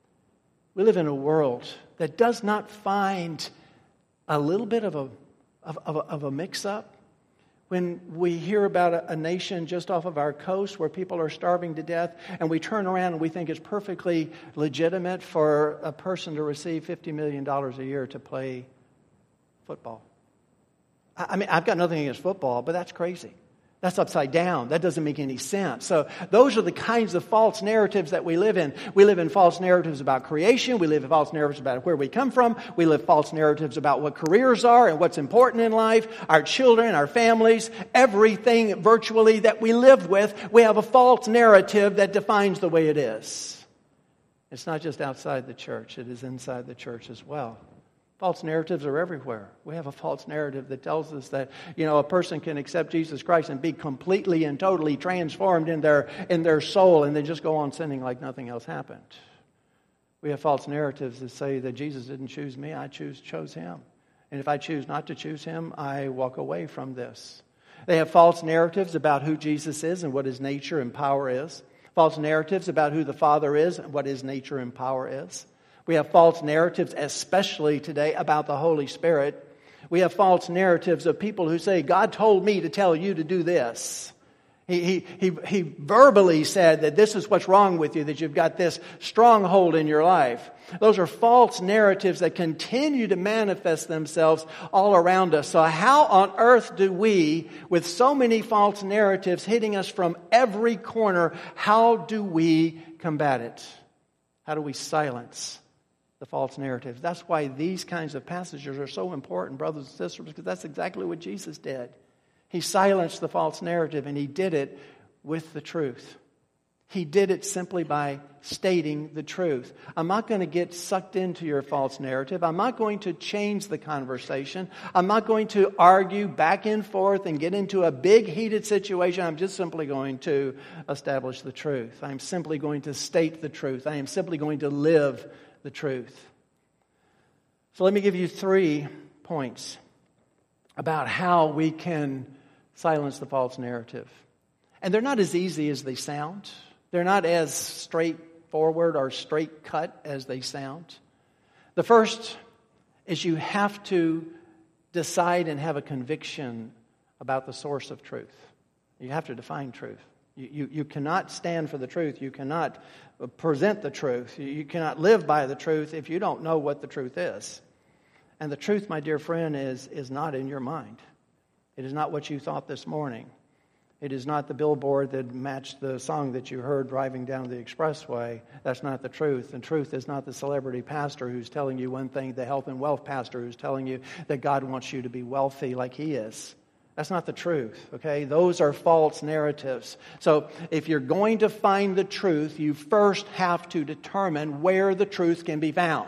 S1: We live in a world that does not find a little bit of a, of, of a, of a mix-up when we hear about a, a nation just off of our coast where people are starving to death, and we turn around and we think it's perfectly legitimate for a person to receive fifty million dollars a year to play football. I, I mean, I've got nothing against football, but that's crazy. That's upside down. That doesn't make any sense. So those are the kinds of false narratives that we live in. We live in false narratives about creation. We live in false narratives about where we come from. We live false narratives about what careers are and what's important in life. Our children, our families, everything virtually that we live with, we have a false narrative that defines the way it is. It's not just outside the church, it is inside the church as well. False narratives are everywhere. We have a false narrative that tells us that, you know, a person can accept Jesus Christ and be completely and totally transformed in their in their soul and then just go on sinning like nothing else happened. We have false narratives that say that Jesus didn't choose me, I choose chose him. And if I choose not to choose him, I walk away from this. They have false narratives about who Jesus is and what his nature and power is. False narratives about who the Father is and what his nature and power is. We have false narratives, especially today, about the Holy Spirit. We have false narratives of people who say, God told me to tell you to do this. He, he, he, he verbally said that this is what's wrong with you, that you've got this stronghold in your life. Those are false narratives that continue to manifest themselves all around us. So how on earth do we, with so many false narratives hitting us from every corner, how do we combat it? How do we silence the false narrative? That's why these kinds of passages are so important, brothers and sisters, because that's exactly what Jesus did. He silenced the false narrative, and he did it with the truth. He did it simply by stating the truth. I'm not going to get sucked into your false narrative. I'm not going to change the conversation. I'm not going to argue back and forth and get into a big heated situation. I'm just simply going to establish the truth. I'm simply going to state the truth. I am simply going to live the truth. So let me give you three points about how we can silence the false narrative. And they're not as easy as they sound. They're not as straightforward or straight cut as they sound. The first is you have to decide and have a conviction about the source of truth. You have to define truth. You, you, you cannot stand for the truth. You cannot present the truth. You, you cannot live by the truth if you don't know what the truth is. And the truth, my dear friend, is, is not in your mind. It is not what you thought this morning. It is not the billboard that matched the song that you heard driving down the expressway. That's not the truth. And truth is not the celebrity pastor who's telling you one thing, the health and wealth pastor who's telling you that God wants you to be wealthy like he is. That's not the truth, okay? Those are false narratives. So if you're going to find the truth, you first have to determine where the truth can be found.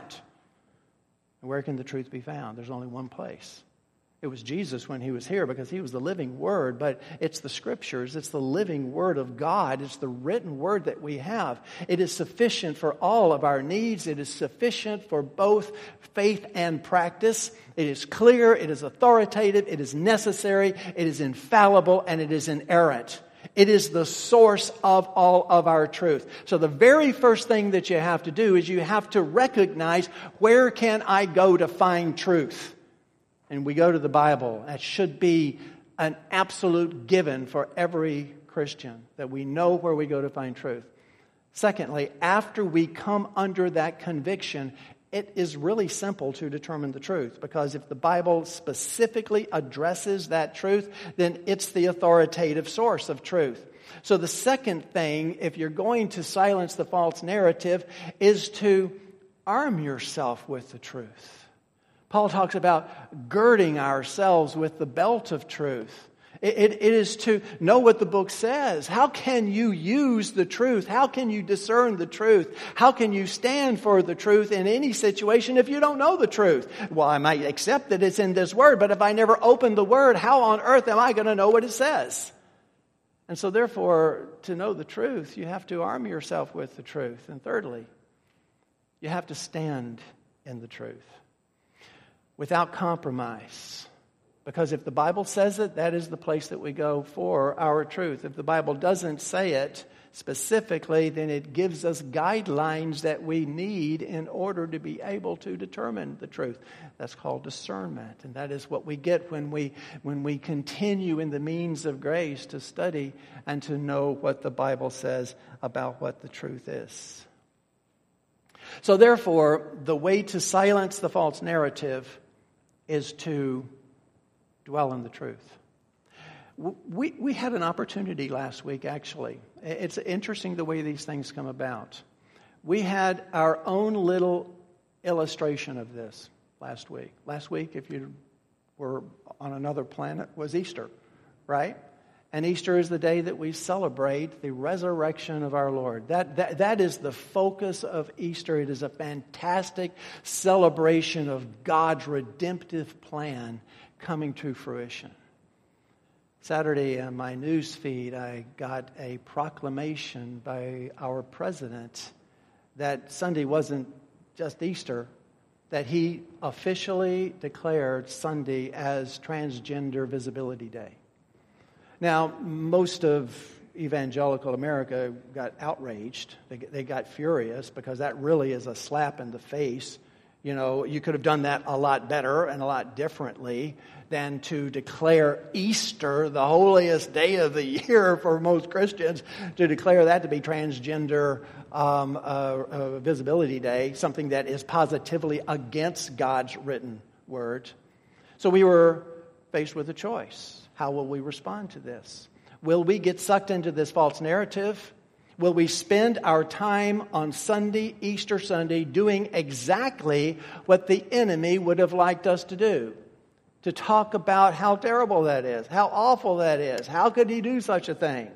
S1: And where can the truth be found? There's only one place. It was Jesus when he was here because he was the living Word, but it's the Scriptures, it's the living Word of God, it's the written Word that we have. It is sufficient for all of our needs. It is sufficient for both faith and practice. It is clear, it is authoritative, it is necessary, it is infallible, and it is inerrant. It is the source of all of our truth. So the very first thing that you have to do is you have to recognize, where can I go to find truth? And we go to the Bible. That should be an absolute given for every Christian, that we know where we go to find truth. Secondly, after we come under that conviction, it is really simple to determine the truth, because if the Bible specifically addresses that truth, then it's the authoritative source of truth. So the second thing, if you're going to silence the false narrative, is to arm yourself with the truth. Paul talks about girding ourselves with the belt of truth. It, it, it is to know what the book says. How can you use the truth? How can you discern the truth? How can you stand for the truth in any situation if you don't know the truth? Well, I might accept that it's in this word, but if I never open the word, how on earth am I going to know what it says? And so therefore, to know the truth, you have to arm yourself with the truth. And thirdly, you have to stand in the truth without compromise. Because if the Bible says it, that is the place that we go for our truth. If the Bible doesn't say it specifically, then it gives us guidelines that we need in order to be able to determine the truth. That's called discernment. And that is what we get when we when we continue in the means of grace to study and to know what the Bible says about what the truth is. So therefore, the way to silence the false narrative is to dwell in the truth. We we had an opportunity last week, actually. It's interesting the way these things come about. We had our own little illustration of this last week. Last week, if you were on another planet, was Easter, right? And Easter is the day that we celebrate the resurrection of our Lord. That, that, that is the focus of Easter. It is a fantastic celebration of God's redemptive plan coming to fruition. Saturday on my news feed, I got a proclamation by our president that Sunday wasn't just Easter, that he officially declared Sunday as Transgender Visibility Day. Now, most of evangelical America got outraged. They, they got furious because that really is a slap in the face. You know, you could have done that a lot better and a lot differently than to declare Easter, the holiest day of the year for most Christians, to declare that to be Transgender um, uh, uh, Visibility Day, something that is positively against God's written word. So we were faced with a choice. How will we respond to this? Will we get sucked into this false narrative? Will we spend our time on Sunday, Easter Sunday, doing exactly what the enemy would have liked us to do? To talk about how terrible that is, how awful that is, how could he do such a thing?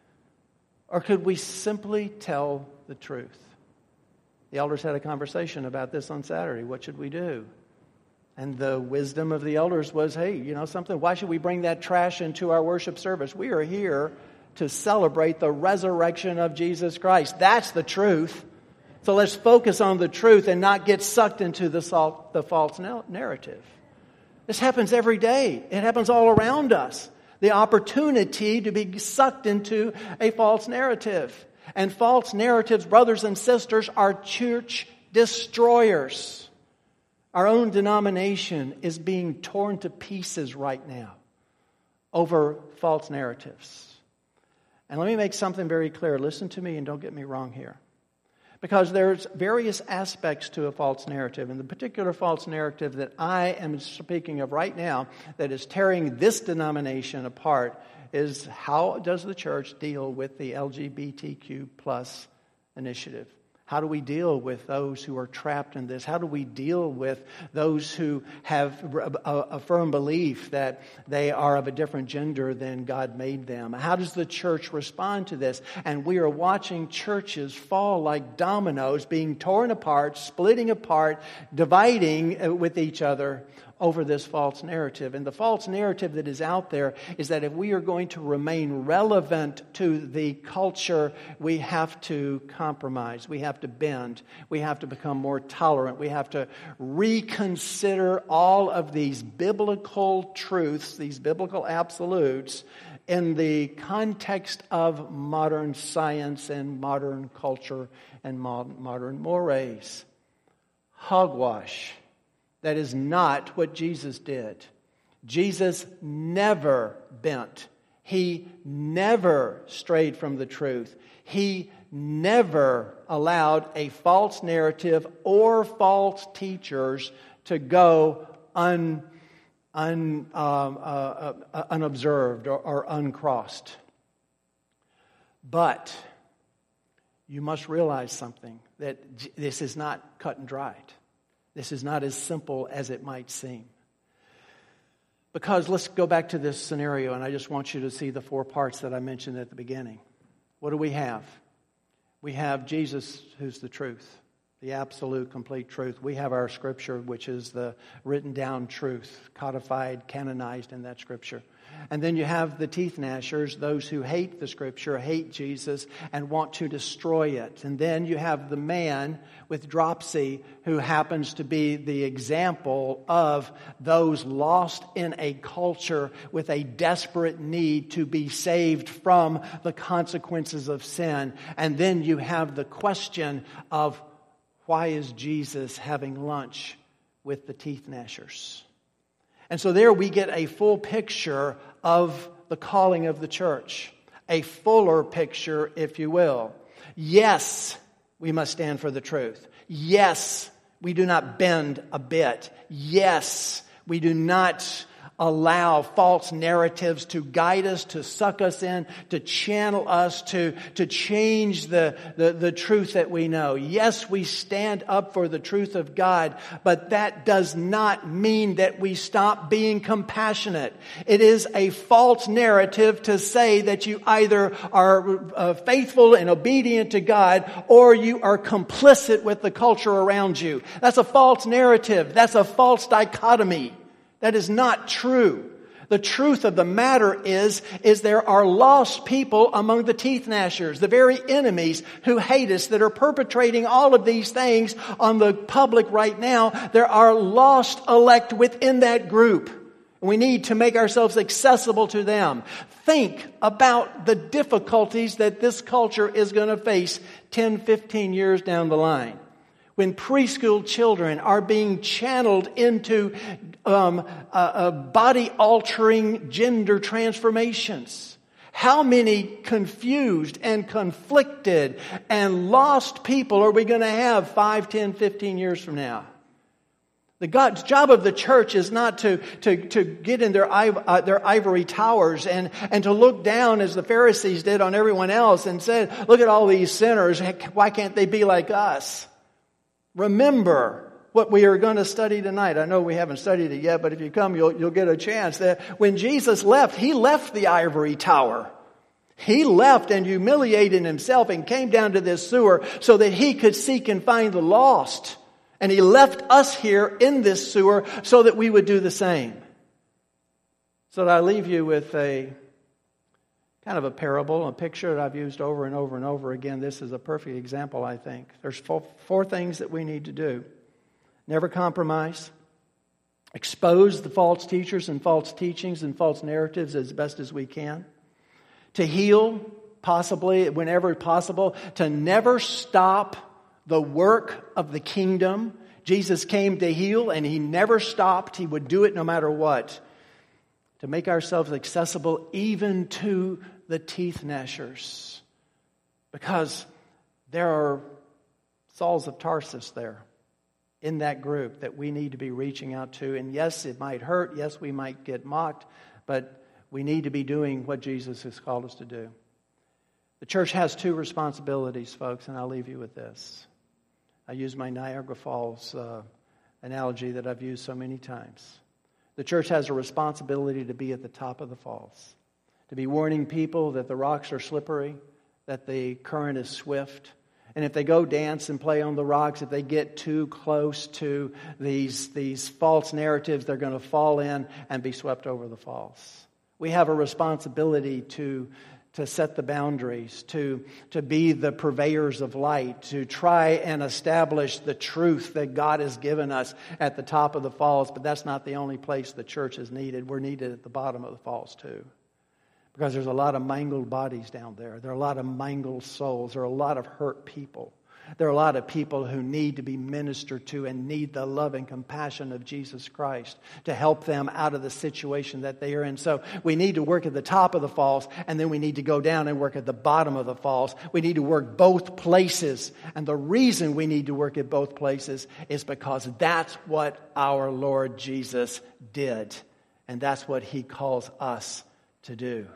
S1: Or could we simply tell the truth? The elders had a conversation about this on Saturday. What should we do? And the wisdom of the elders was, hey, you know something, why should we bring that trash into our worship service? We are here to celebrate the resurrection of Jesus Christ. That's the truth. So let's focus on the truth and not get sucked into the, salt, the false narrative. This happens every day. It happens all around us. The opportunity to be sucked into a false narrative. And false narratives, brothers and sisters, are church destroyers. Our own denomination is being torn to pieces right now over false narratives. And let me make something very clear. Listen to me and don't get me wrong here. Because there's various aspects to a false narrative. And the particular false narrative that I am speaking of right now that is tearing this denomination apart is how does the church deal with the L G B T Q plus initiative? How do we deal with those who are trapped in this? How do we deal with those who have a, a firm belief that they are of a different gender than God made them? How does the church respond to this? And we are watching churches fall like dominoes, being torn apart, splitting apart, dividing with each other over this false narrative. And the false narrative that is out there is that if we are going to remain relevant to the culture, we have to compromise. We have to bend. We have to become more tolerant. We have to reconsider all of these biblical truths, these biblical absolutes, in the context of modern science and modern culture and modern mores. Hogwash. That is not what Jesus did. Jesus never bent. He never strayed from the truth. He never allowed a false narrative or false teachers to go un, un, um, uh, uh, unobserved or, or uncrossed. But you must realize something, that this is not cut and dried. This is not as simple as it might seem. Because let's go back to this scenario, and I just want you to see the four parts that I mentioned at the beginning. What do we have? We have Jesus, who's the truth, the absolute, complete truth. We have our Scripture, which is the written down truth, codified, canonized in that Scripture. And then you have the teeth gnashers, those who hate the Scripture, hate Jesus, and want to destroy it. And then you have the man with dropsy who happens to be the example of those lost in a culture with a desperate need to be saved from the consequences of sin. And then you have the question of, why is Jesus having lunch with the teeth gnashers? And so there we get a full picture of the calling of the church. A fuller picture, if you will. Yes, we must stand for the truth. Yes, we do not bend a bit. Yes, we do not allow false narratives to guide us, to suck us in, to channel us, to, to change the, the, the truth that we know. Yes, we stand up for the truth of God, but that does not mean that we stop being compassionate. It is a false narrative to say that you either are uh, faithful and obedient to God or you are complicit with the culture around you. That's a false narrative. That's a false dichotomy. That is not true. The truth of the matter is, is there are lost people among the teeth gnashers, the very enemies who hate us, that are perpetrating all of these things on the public right now. There are lost elect within that group. We need to make ourselves accessible to them. Think about the difficulties that this culture is going to face ten, fifteen years down the line. When preschool children are being channeled into um, uh, uh, body-altering gender transformations. How many confused and conflicted and lost people are we going to have five, ten, fifteen years from now? The God's job of the church is not to, to, to get in their, uh, their ivory towers and, and to look down as the Pharisees did on everyone else and said, look at all these sinners, why can't they be like us? Remember what we are going to study tonight. I know we haven't studied it yet, but if you come, you'll, you'll get a chance. That when Jesus left, He left the ivory tower. He left and humiliated Himself and came down to this sewer so that He could seek and find the lost. And He left us here in this sewer so that we would do the same. So that I leave you with a kind of a parable, a picture that I've used over and over and over again. This is a perfect example, I think. There's four, four things that we need to do. Never compromise. Expose the false teachers and false teachings and false narratives as best as we can. To heal, possibly, whenever possible. To never stop the work of the kingdom. Jesus came to heal and He never stopped. He would do it no matter what. To make ourselves accessible even to the teeth gnashers. Because there are Sauls of Tarsus there in that group that we need to be reaching out to. And yes, it might hurt. Yes, we might get mocked. But we need to be doing what Jesus has called us to do. The church has two responsibilities, folks, and I'll leave you with this. I use my Niagara Falls uh, analogy that I've used so many times. The church has a responsibility to be at the top of the falls, to be warning people that the rocks are slippery, that the current is swift. And if they go dance and play on the rocks, if they get too close to these, these false narratives, they're going to fall in and be swept over the falls. We have a responsibility to to set the boundaries, to, to be the purveyors of light, to try and establish the truth that God has given us at the top of the falls. But that's not the only place the church is needed. We're needed at the bottom of the falls too. Because there's a lot of mangled bodies down there. There are a lot of mangled souls. There are a lot of hurt people. There are a lot of people who need to be ministered to and need the love and compassion of Jesus Christ to help them out of the situation that they are in. So we need to work at the top of the falls, and then we need to go down and work at the bottom of the falls. We need to work both places. And the reason we need to work at both places is because that's what our Lord Jesus did. And that's what He calls us to do.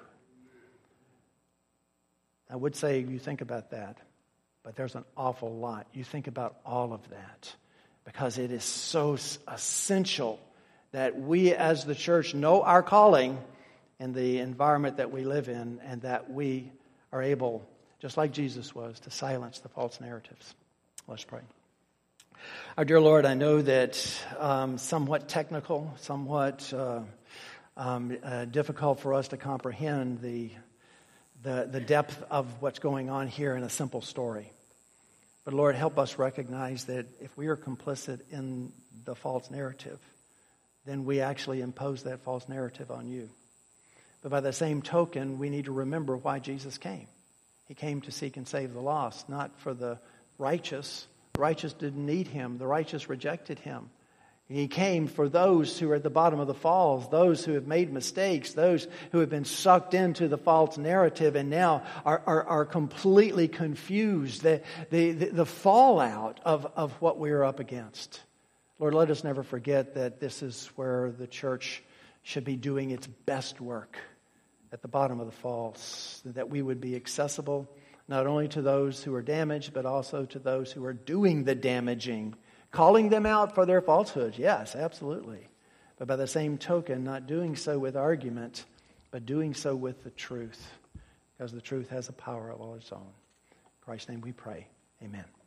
S1: I would say you think about that. But there's an awful lot. You think about all of that because it is so essential that we as the church know our calling in the environment that we live in and that we are able, just like Jesus was, to silence the false narratives. Let's pray. Our dear Lord, I know that um, somewhat technical, somewhat uh, um, uh, difficult for us to comprehend the The, the depth of what's going on here in a simple story. But Lord, help us recognize that if we are complicit in the false narrative, then we actually impose that false narrative on you. But by the same token, we need to remember why Jesus came. He came to seek and save the lost, not for the righteous. The righteous didn't need Him. The righteous rejected Him. He came for those who are at the bottom of the falls, those who have made mistakes, those who have been sucked into the false narrative and now are, are, are completely confused. The, the, the, the fallout of, of what we are up against. Lord, let us never forget that this is where the church should be doing its best work at the bottom of the falls, that we would be accessible not only to those who are damaged, but also to those who are doing the damaging, calling them out for their falsehoods. Yes, absolutely. But by the same token, not doing so with argument, but doing so with the truth, because the truth has a power of all its own. In Christ's name we pray. Amen.